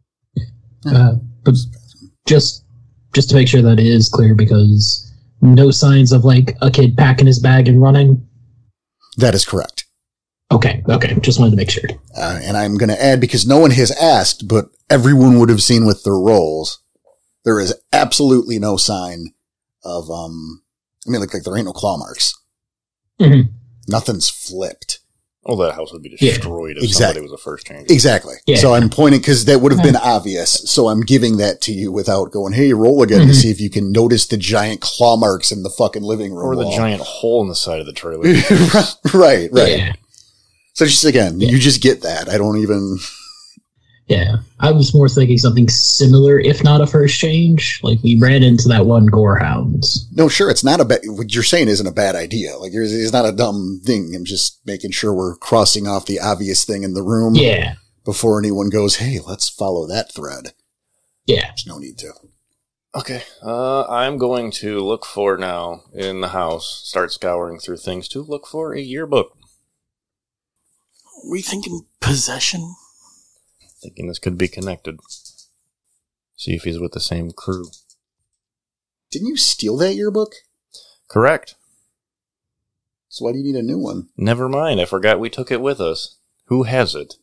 But just to make sure that it is clear, because no signs of like a kid packing his bag and running. That is correct. Okay. Just wanted to make sure. And I'm going to add, because no one has asked, but everyone would have seen with their rolls, there is absolutely no sign of, like there ain't no claw marks. Mm-hmm. Nothing's flipped. Oh, that house would be destroyed if somebody was a first changer. Exactly. Yeah. So I'm pointing, because that would have been obvious. So I'm giving that to you without going, hey, roll again to see if you can notice the giant claw marks in the fucking living room Or the wall. giant hole in the side of the trailer. Right. Yeah. So just again, you just get that. I don't even... Yeah, I was more thinking something similar, if not a first change. Like, we ran into that one Gorehounds. No, sure, it's not what you're saying isn't a bad idea. Like, it's not a dumb thing. I'm just making sure we're crossing off the obvious thing in the room. Yeah. Before anyone goes, hey, let's follow that thread. Yeah. There's no need to. Okay. I'm going to look for now in the house, start scouring through things to look for a yearbook. Are we thinking possession? Thinking this could be connected. See if he's with the same crew. Didn't you steal that yearbook? Correct. So why do you need a new one? Never mind. I forgot we took it with us. Who has it?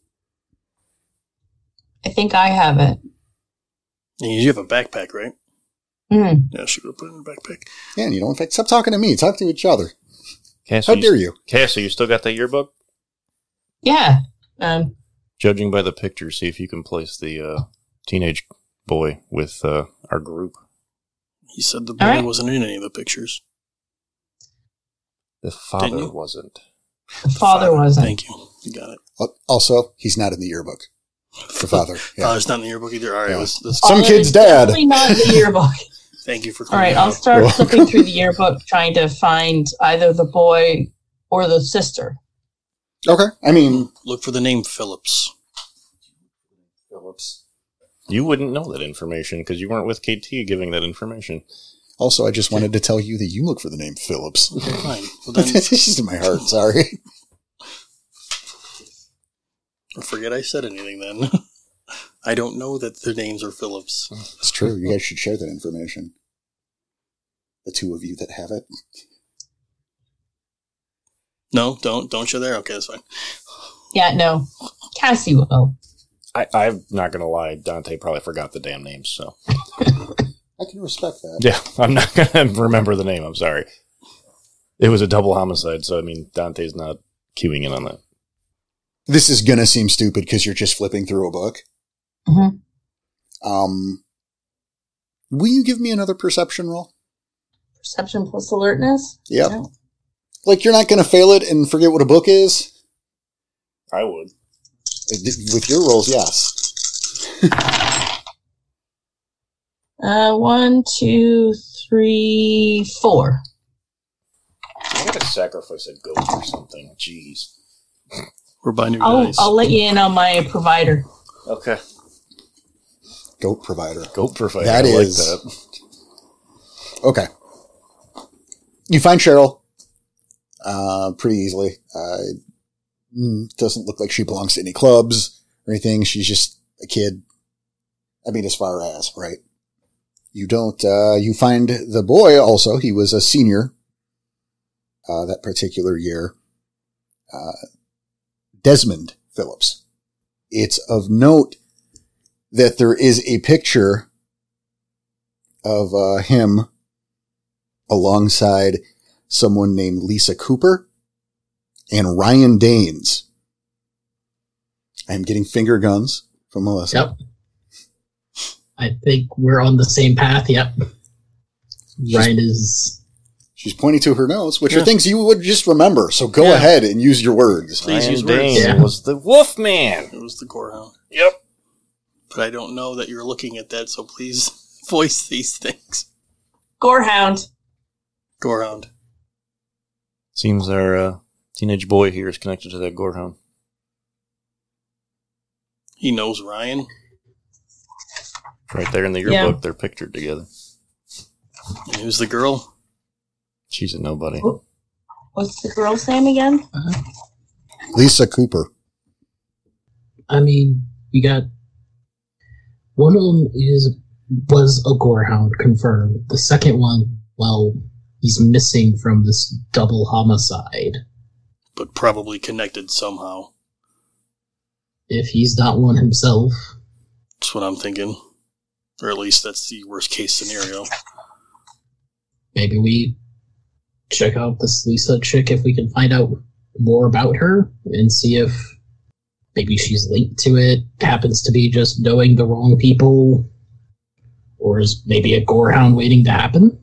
I think I have it. You have a backpack, right? Mm. Yeah, she would have put it in her backpack. Yeah, and in fact, stop talking to me. Talk to each other. Cassie, How dare you? Cassie, you still got that yearbook? Yeah. Judging by the picture, see if you can place the teenage boy with our group. He said the boy wasn't in any of the pictures. The father wasn't. The father wasn't. Thank you. You got it. Also, he's not in the yearbook. The father. Yeah. Father's not in the yearbook either. All right. Yeah. Some Some kid's dad. Definitely not in the yearbook. Thank you for All right, clearing I'll that up. start flipping through the yearbook, trying to find either the boy or the sister. Okay. I mean, Look for the name Phillips. Phillips. You wouldn't know that information because you weren't with KT giving that information. Also, I just wanted to tell you that you look for the name Phillips. Okay, fine. Well, then, It's just in my heart. Sorry. forget I said anything then. I don't know that their names are Phillips. It's true. You guys should share that information. The two of you that have it. No, don't you there? Okay, that's fine. Yeah, no. Cassie will. I'm not going to lie. Dante probably forgot the damn names, so. I can respect that. Yeah, I'm not going to remember the name. I'm sorry. It was a double homicide, so, I mean, Dante's not queuing in on that. This is going to seem stupid because you're just flipping through a book. Mm-hmm. Will you give me another perception roll? Perception plus alertness? Yep. Yeah. Like, you're not going to fail it and forget what a book is? I would. With your rolls, yes. 1, 2, 3, 4. I gotta sacrifice a goat or something. Jeez. We're buying new dice. I'll let you in on my provider. Okay. Goat provider. Goat provider. That I is- like that. Okay. You find Cheryl pretty easily. Doesn't look like she belongs to any clubs or anything. She's just a kid. I mean, as far as, right? You don't, you find the boy also. He was a senior that particular year. Desmond Phillips It's of note that there is a picture of him alongside someone named Lisa Cooper and Ryan Danes. I'm getting finger guns from Melissa. Yep. I think we're on the same path. Yep. Ryan is. She's pointing to her notes, which are things you would just remember. So go ahead and use your words. Please use Ryan words. Dane Yeah. was the Wolfman. It was the Gorehound. Yep. But I don't know that you're looking at that, so please voice these things. Gorehound. Gorehound. Seems our teenage boy here is connected to that Gorehound. He knows Ryan. Right there in the yearbook, they're pictured together. And who's the girl? She's a nobody. What's the girl's name again? Lisa Cooper. I mean, we got one of them was a Gorehound confirmed. The second one, well, he's missing from this double homicide. But probably connected somehow. If he's not one himself, That's what I'm thinking. Or at least that's the worst case scenario. maybe we check out this Lisa chick if we can find out more about her and see if maybe she's linked to it, happens to be just knowing the wrong people, or is maybe a Gorehound waiting to happen.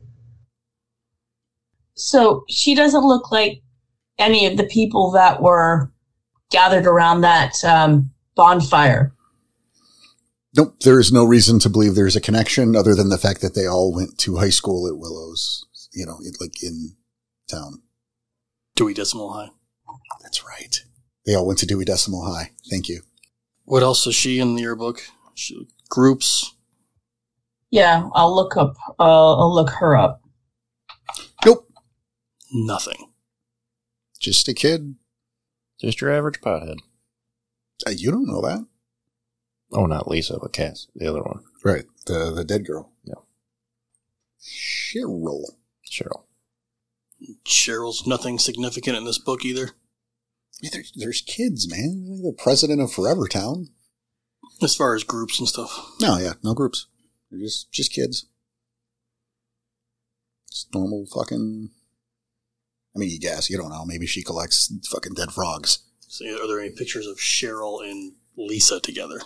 So she doesn't look like any of the people that were gathered around that bonfire. Nope, there is no reason to believe there's a connection other than the fact that they all went to high school at Willows, like in town. Dewey Decimal High. That's right. They all went to Dewey Decimal High. Thank you. What else is she in the yearbook? Groups. Yeah, I'll look her up. Nope. Nothing. Just a kid. Just your average pothead. You don't know that. Oh, not Lisa, but Cass, the other one. Right. The dead girl. Yeah. Cheryl. Cheryl's nothing significant in this book either. Yeah, there's kids, man. The president of Forever Town. As far as groups and stuff. No, yeah, no groups. They're just kids. Just normal fucking... I mean, you guess. You don't know. Maybe she collects fucking dead frogs. So are there any pictures of Cheryl and Lisa together?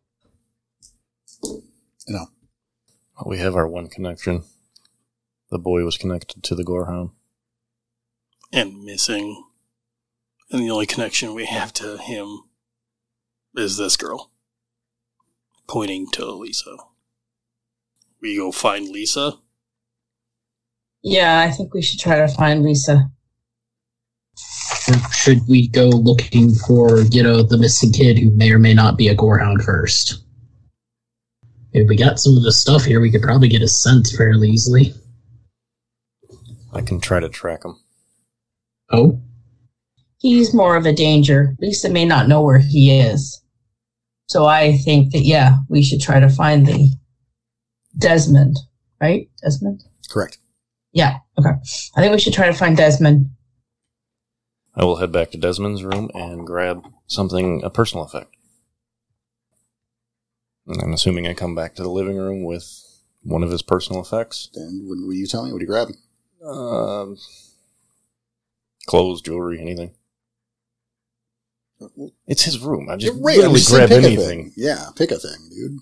No. Well, we have our one connection. The boy was connected to the Gorehound. And missing. And the only connection we have to him is this girl. Pointing to Lisa. We go find Lisa. Yeah, I think we should try to find Lisa. Or should we go looking for, the missing kid who may or may not be a Gorehound first? If we got some of the stuff here, we could probably get a scent fairly easily. I can try to track him. Oh? He's more of a danger. Lisa may not know where he is. So I think that, we should try to find the Desmond. Right? Desmond? Correct. Yeah, okay. I think we should try to find Desmond. I will head back to Desmond's room and grab a personal effect. And I'm assuming I come back to the living room with one of his personal effects. Then what were you telling me? What are you grabbing? Clothes, jewelry, anything. It's his room. I just Right, literally grab pick anything. a thing. Yeah, pick a thing, dude.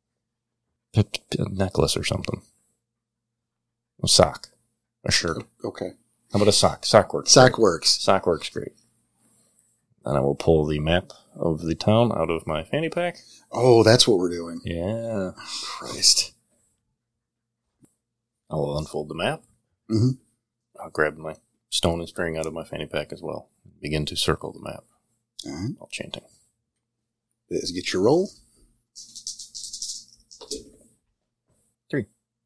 A necklace or something. A sock. A shirt. Okay. How about a sock? Sock works. Sock works. Sock works great. Then I will pull the map of the town out of my fanny pack. Oh, that's what we're doing. Yeah. Christ. I will unfold the map. Mm-hmm. I'll grab my stone and string out of my fanny pack as well. Begin to circle the map. All right. All chanting. Let's get your roll. 3.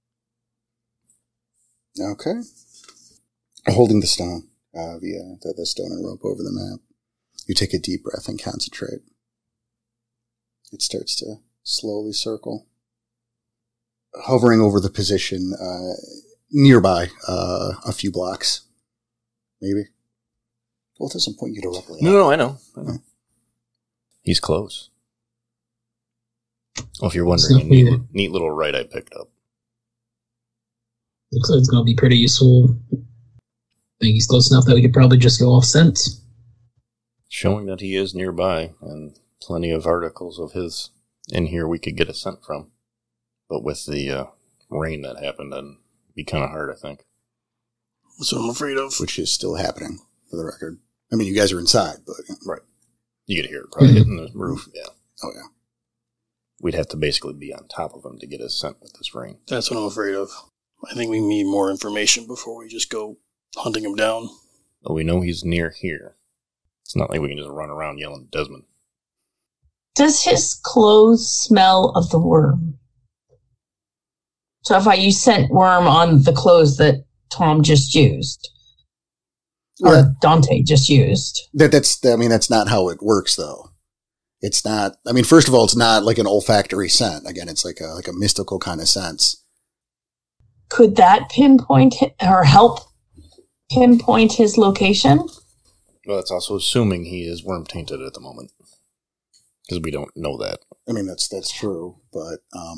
Okay. Holding the stone, the stone and rope over the map, you take a deep breath and concentrate. It starts to slowly circle, hovering over the position nearby, a few blocks, maybe. Well, it doesn't point you directly. No, I know. He's close. Well, if you're wondering, a neat little right I picked up. Looks like it's going to be pretty useful. I think he's close enough that we could probably just go off scent. Showing that he is nearby, and plenty of articles of his in here we could get a scent from. But with the rain that happened, that'd be kind of hard, I think. That's what I'm afraid of. Which is still happening, for the record. I mean, you guys are inside, but... Right. You could hear it probably hitting the roof, yeah. Oh, yeah. We'd have to basically be on top of him to get a scent with this rain. That's what I'm afraid of. I think we need more information before we just go hunting him down. But we know he's near here. It's not like we can just run around yelling at Desmond. Does his clothes smell of the worm? So if I use scent worm on the clothes that Tom just used, or Dante just used. That's not how it works, though. It's not, I mean, first of all, it's not like an olfactory scent. Again, it's like a mystical kind of sense. Could that pinpoint or help pinpoint his location? Well, it's also assuming he is worm tainted at the moment. Because we don't know that. I mean, that's true, but,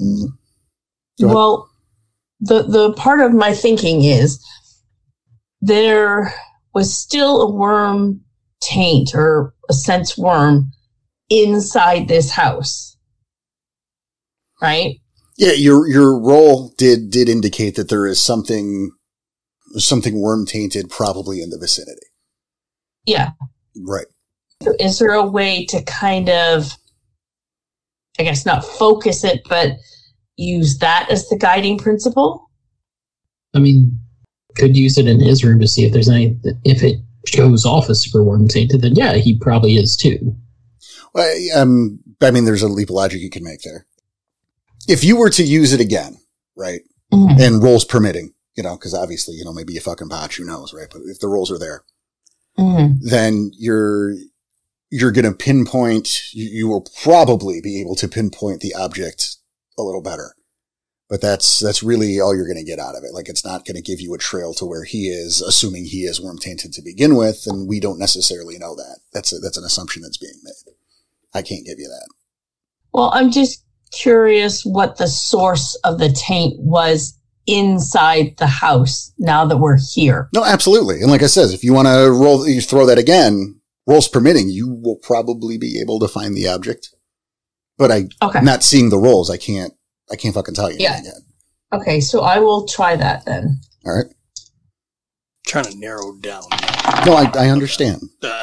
well, the part of my thinking is there was still a worm taint or a sense worm inside this house, right? Yeah, your roll did indicate that there is something worm tainted probably in the vicinity. Yeah. Right. So is there a way to kind of, I guess not focus it, but use that as the guiding principle? I mean, could use it in his room to see if there's if it shows off as super worm tainted, then yeah, he probably is too. Well, I mean, there's a leap of logic you can make there. If you were to use it again, right, and rolls permitting, because obviously, maybe you fucking botch, who knows, right? But if the rolls are there, then you're going to pinpoint, you will probably be able to pinpoint the object a little better. But that's really all you're going to get out of it. Like, it's not going to give you a trail to where he is, assuming he is worm tainted to begin with, and we don't necessarily know that. That's an assumption that's being made. I can't give you that. Well, I'm just curious what the source of the taint was inside the house now that we're here. No, absolutely. And like I said, if you want to you throw that again, rolls permitting, you will probably be able to find the object. But not seeing the rolls, I can't fucking tell you yet. Okay, so I will try that then. All right. Trying to narrow down. No, I understand.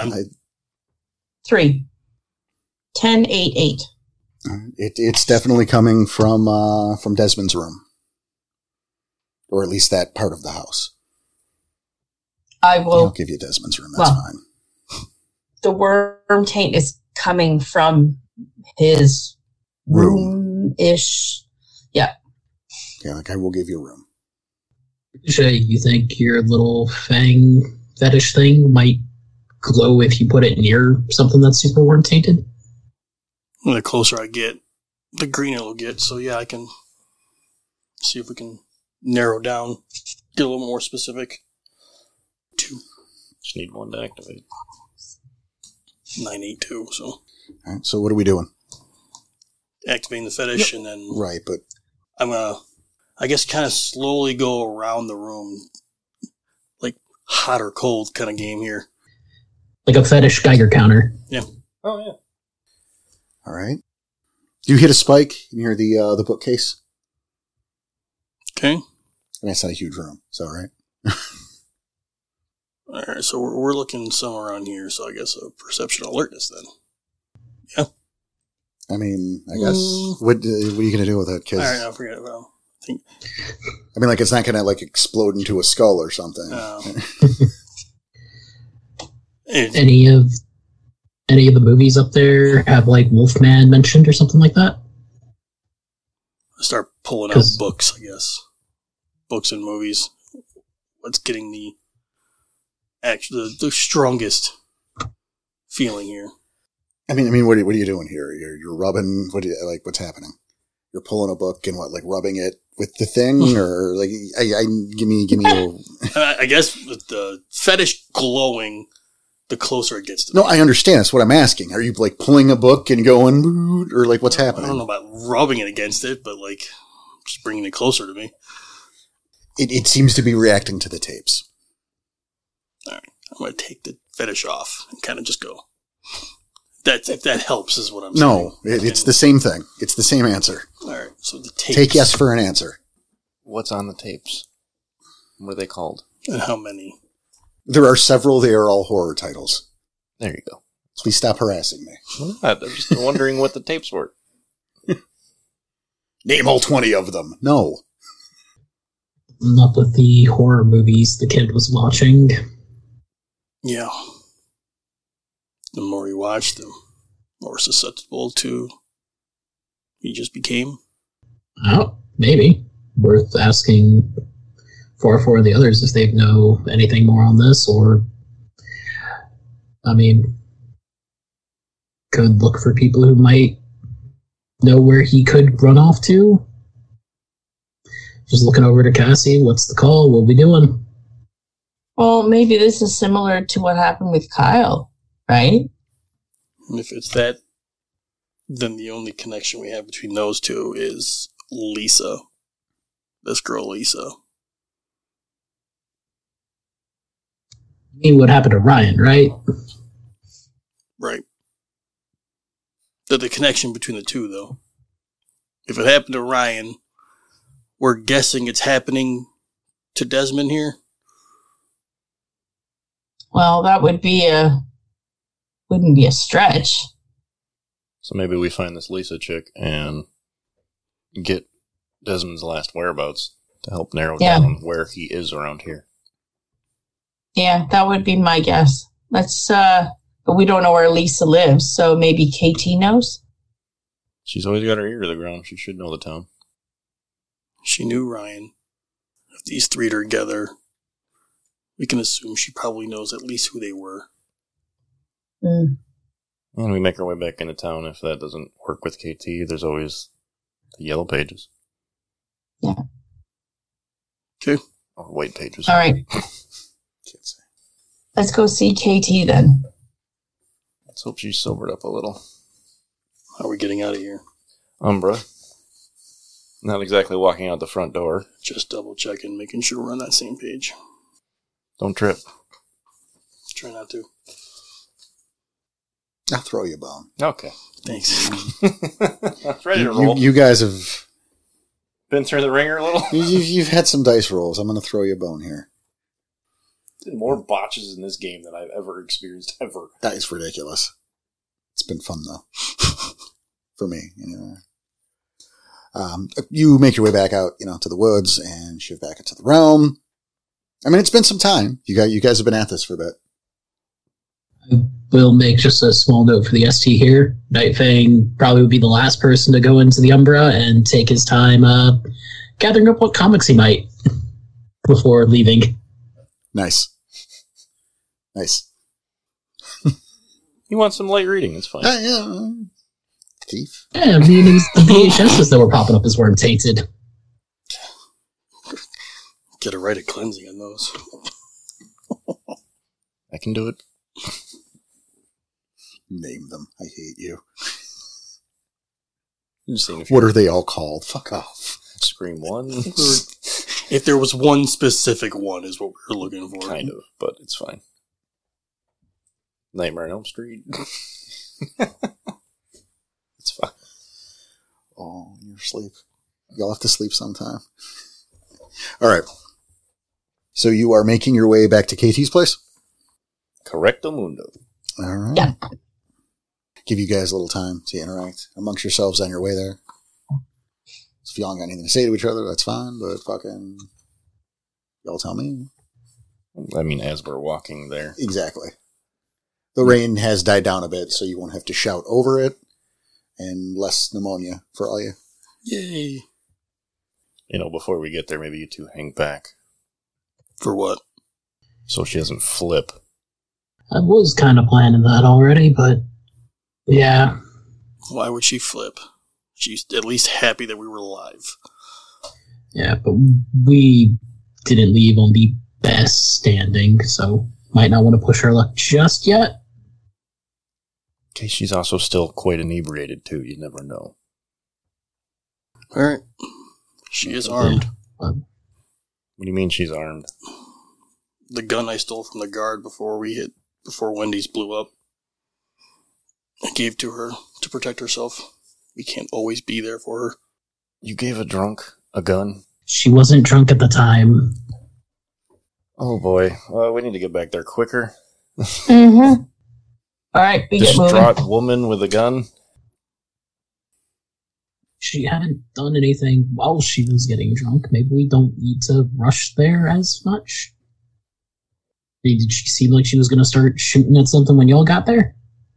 3. 10, 8, 8. It's definitely coming from Desmond's room. Or at least that part of the house. I'll give you Desmond's room. That's fine. The worm taint is coming from his room-ish. Yeah. Yeah, I will give you a room. Shay, you think your little fang fetish thing might glow if you put it near something that's super worm tainted? The closer I get, the greener it'll get. So yeah, I can see if we can narrow down, get a little more specific. 2. Just need 1 to activate. 982. So. All right. So what are we doing? Activating the fetish, and then right. But I'm gonna, I guess, kind of slowly go around the room, like hot or cold kind of game here. Like a fetish Geiger counter. Yeah. Oh yeah. All right. Do you hit a spike near the bookcase? Okay. I mean, it's not a huge room, so right. All right, so we're looking somewhere around here. So I guess a perception alertness then. Yeah. I mean, I guess what are you going to do with it? All right, I'll forget it. Well, I mean, like it's not going to like explode into a skull or something. Any of the movies up there have like Wolfman mentioned or something like that? I start pulling out books, I guess. Books and movies. What's getting the strongest feeling here? I mean, what are you doing here? You're rubbing. What's happening? You're pulling a book and rubbing it with the thing, or give me. I guess with the fetish glowing, the closer it gets to No, me. I understand. That's what I'm asking. Are you like pulling a book and going, or like what's happening? I don't know about rubbing it against it, but like just bringing it closer to me. It seems to be reacting to the tapes. All right, I'm going to take the fetish off and kind of just go. If that helps, is what I'm saying. No, it's the same thing. It's the same answer. All right, so the tapes. Take yes for an answer. What's on the tapes? What are they called? And how many? There are several. They are all horror titles. There you go. Please stop harassing me. I'm not. I'm just wondering what the tapes were. Name all 20 of them. No. Not with the horror movies the kid was watching. Yeah. The more he watched, the more susceptible to he just became. Oh, maybe. Worth asking for the others if they know anything more on this, or, I mean, could look for people who might know where he could run off to. Just looking over to Cassie, what's the call? What we doing? Well, maybe this is similar to what happened with Kyle, right? And if it's that, then the only connection we have between those two is Lisa. This girl, Lisa. I mean, what happened to Ryan, right? Right. The connection between the two, though. If it happened to Ryan, we're guessing it's happening to Desmond here. Well, that wouldn't be a stretch. So maybe we find this Lisa chick and get Desmond's last whereabouts to help narrow down where he is around here. Yeah, that would be my guess. But we don't know where Lisa lives, so maybe KT knows? She's always got her ear to the ground. She should know the town. She knew Ryan. If these three are together, we can assume she probably knows at least who they were. Mm. And we make our way back into town. If that doesn't work with KT, there's always the yellow pages. Yeah. Okay. Or white pages. All right. Can't say. Let's go see KT then. Let's hope she's sobered up a little. How are we getting out of here? Umbra. Not exactly walking out the front door. Just double checking, making sure we're on that same page. Don't trip. Try not to. I'll throw you a bone. Okay. Thanks. Ready to roll. You guys have... Been through the ringer a little? You've had some dice rolls. I'm going to throw you a bone here. More botches in this game than I've ever experienced, ever. That is ridiculous. It's been fun, though. For me, anyway. You make your way back out, to the woods and shift back into the realm. I mean, it's been some time. You guys have been at this for a bit. We'll make just a small note for the ST here. Night Fang probably would be the last person to go into the Umbra and take his time gathering up what comics he might before leaving. Nice. Nice. You want some light reading, it's fine. Yeah. Thief. Yeah, I mean, it was the VHSs that were popping up as weren't tainted. Get a right at cleansing on those. I can do it. Name them. I hate you. I'm just seeing if What are they all called? Fuck off. Scream 1. If there was one specific one is what we were looking for. Kind of, but it's fine. Nightmare on Elm Street. It's fine. Oh, in your sleep. You'll have to sleep sometime. All right. So you are making your way back to KT's place? Correcto mundo. All right. Yeah. Give you guys a little time to interact amongst yourselves on your way there. If y'all ain't got anything to say to each other, that's fine, but fucking y'all tell me. I mean, as we're walking there. Exactly. The rain has died down a bit, so you won't have to shout over it, and less pneumonia for all you. Yay. Before we get there, maybe you two hang back. For what? So she doesn't flip. I was kind of planning that already, but yeah. Why would she flip? She's at least happy that we were alive. Yeah, but we didn't leave on the best standing, so might not want to push her luck just yet. Okay, she's also still quite inebriated, too. You never know. All right. She is armed. What do you mean she's armed? The gun I stole from the guard before Wendy's blew up, I gave to her to protect herself. We can't always be there for her. You gave a drunk a gun? She wasn't drunk at the time. Oh boy. We need to get back there quicker. Mm-hmm. All right, we get moving. Distraught woman with a gun? She hadn't done anything while she was getting drunk. Maybe we don't need to rush there as much. Did she seem like she was going to start shooting at something when y'all got there?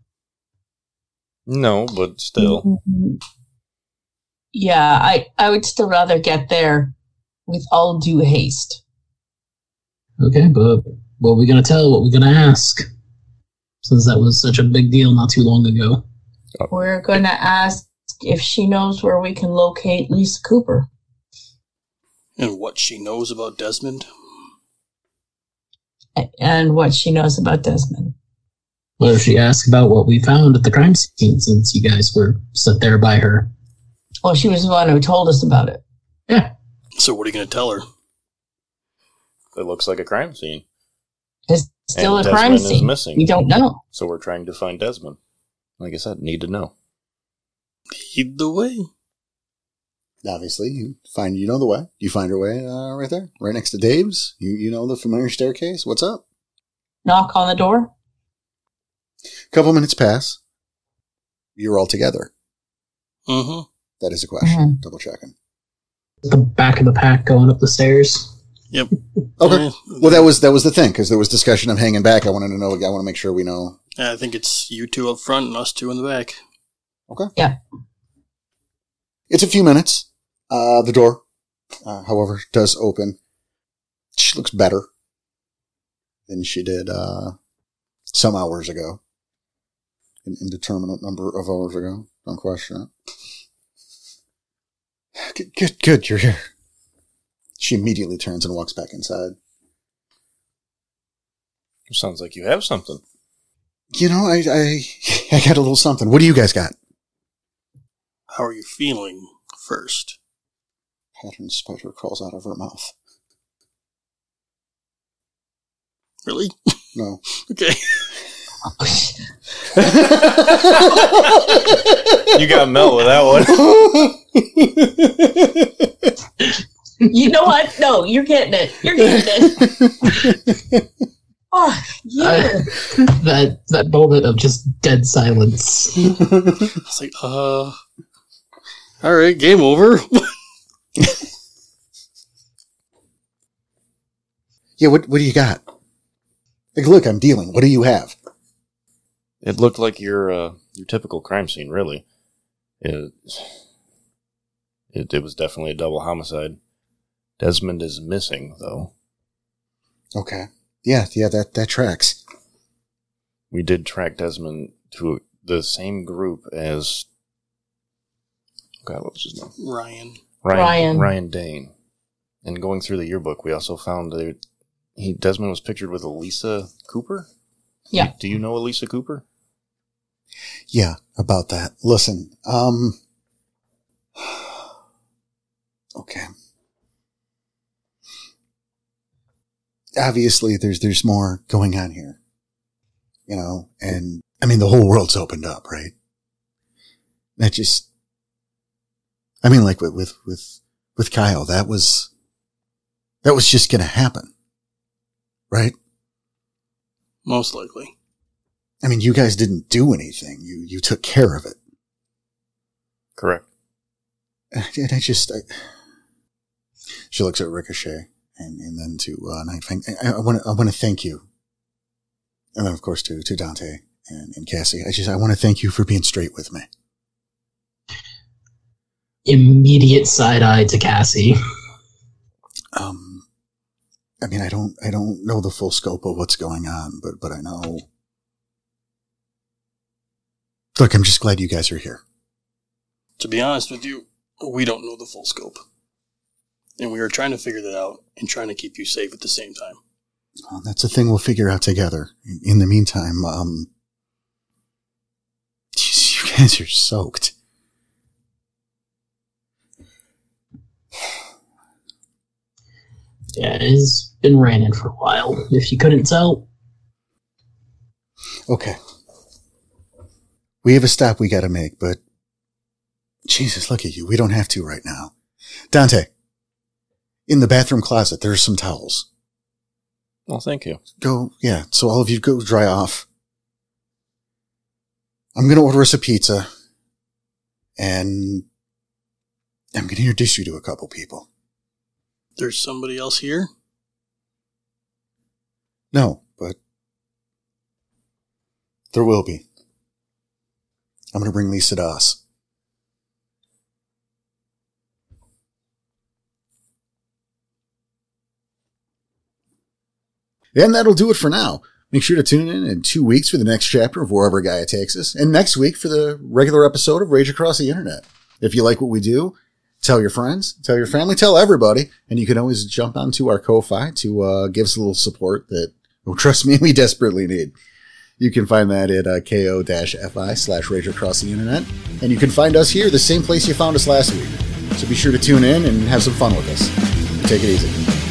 No, but still. Mm-hmm. Yeah, I would still rather get there with all due haste. Okay, but what are we going to tell? What are we going to ask? Since that was such a big deal not too long ago. We're going to ask if she knows where we can locate Lisa Cooper. And what she knows about Desmond. And what she knows about Desmond. What if she asks about what we found at the crime scene since you guys were set there by her? Well, she was the one who told us about it. Yeah. So what are you going to tell her? It looks like a crime scene. It's still And a crime Desmond is scene. missing. We don't know. So we're trying to find Desmond. Like I said, need to know. Lead the way. Obviously, you know the way. You find her way right there, right next to Dave's. You know the familiar staircase. What's up? Knock on the door. Couple minutes pass. You're all together. Mm-hmm. That is a question. Mm-hmm. Double checking. The back of the pack going up the stairs. Yep. Okay. Well, that was the thing because there was discussion of hanging back. I wanted to know. I want to make sure we know. Yeah, I think it's you two up front and us two in the back. Okay. Yeah. It's a few minutes. The door, however, does open. She looks better than she did some hours ago. An indeterminate number of hours ago. Don't question it. Good, you're here. She immediately turns and walks back inside. Sounds like you have something. You know, I got a little something. What do you guys got? How are you feeling first? Pattern spider crawls out of her mouth. Really? No. Okay. You got Mel with that one. You know what? No, you're getting it. You're getting it. Oh, yeah. That moment of just dead silence. It's like, all right, game over. Yeah, what do you got? Like, look, I'm dealing. What do you have? It looked like your typical crime scene, really. It was definitely a double homicide. Desmond is missing, though. Okay. Yeah, that tracks. We did track Desmond to the same group as... God, what was his name? Ryan. Dane. And going through the yearbook, we also found that Desmond was pictured with Elisa Cooper? Yeah. Do you know Elisa Cooper? Yeah, about that. Listen, okay. Obviously, there's more going on here, you know, and I mean, the whole world's opened up, right? That just, I mean, like with Kyle, that was just going to happen, right? Most likely. I mean, you guys didn't do anything. You took care of it. Correct. And she looks at Ricochet and then to Nightfang. I want to thank you. And then, of course, to Dante and Cassie. I want to thank you for being straight with me. Immediate side eye to Cassie. I mean, I don't know the full scope of what's going on, but I know. Look, I'm just glad you guys are here. To be honest with you, we don't know the full scope. And we are trying to figure that out and trying to keep you safe at the same time. Well, that's a thing we'll figure out together. In the meantime, geez, you guys are soaked. Yeah, it's been raining for a while, if you couldn't tell. Okay. We have a stop we gotta make, but Jesus, look at you. We don't have to right now. Dante, in the bathroom closet, there are some towels. Well, thank you. Go, yeah, so all of you go dry off. I'm gonna order us a pizza, and I'm gonna introduce you to a couple people. There's somebody else here? No, but there will be. I'm gonna bring Lisa to us. And that'll do it for now. Make sure to tune in 2 weeks for the next chapter of Wherever Gaia Takes Us, and next week for the regular episode of Rage Across the Internet. If you like what we do, tell your friends, tell your family, tell everybody, and you can always jump onto our Ko-Fi to give us a little support that, trust me, we desperately need. You can find that at ko-fi/Rage Across the Internet, and you can find us here, the same place you found us last week. So be sure to tune in and have some fun with us. Take it easy.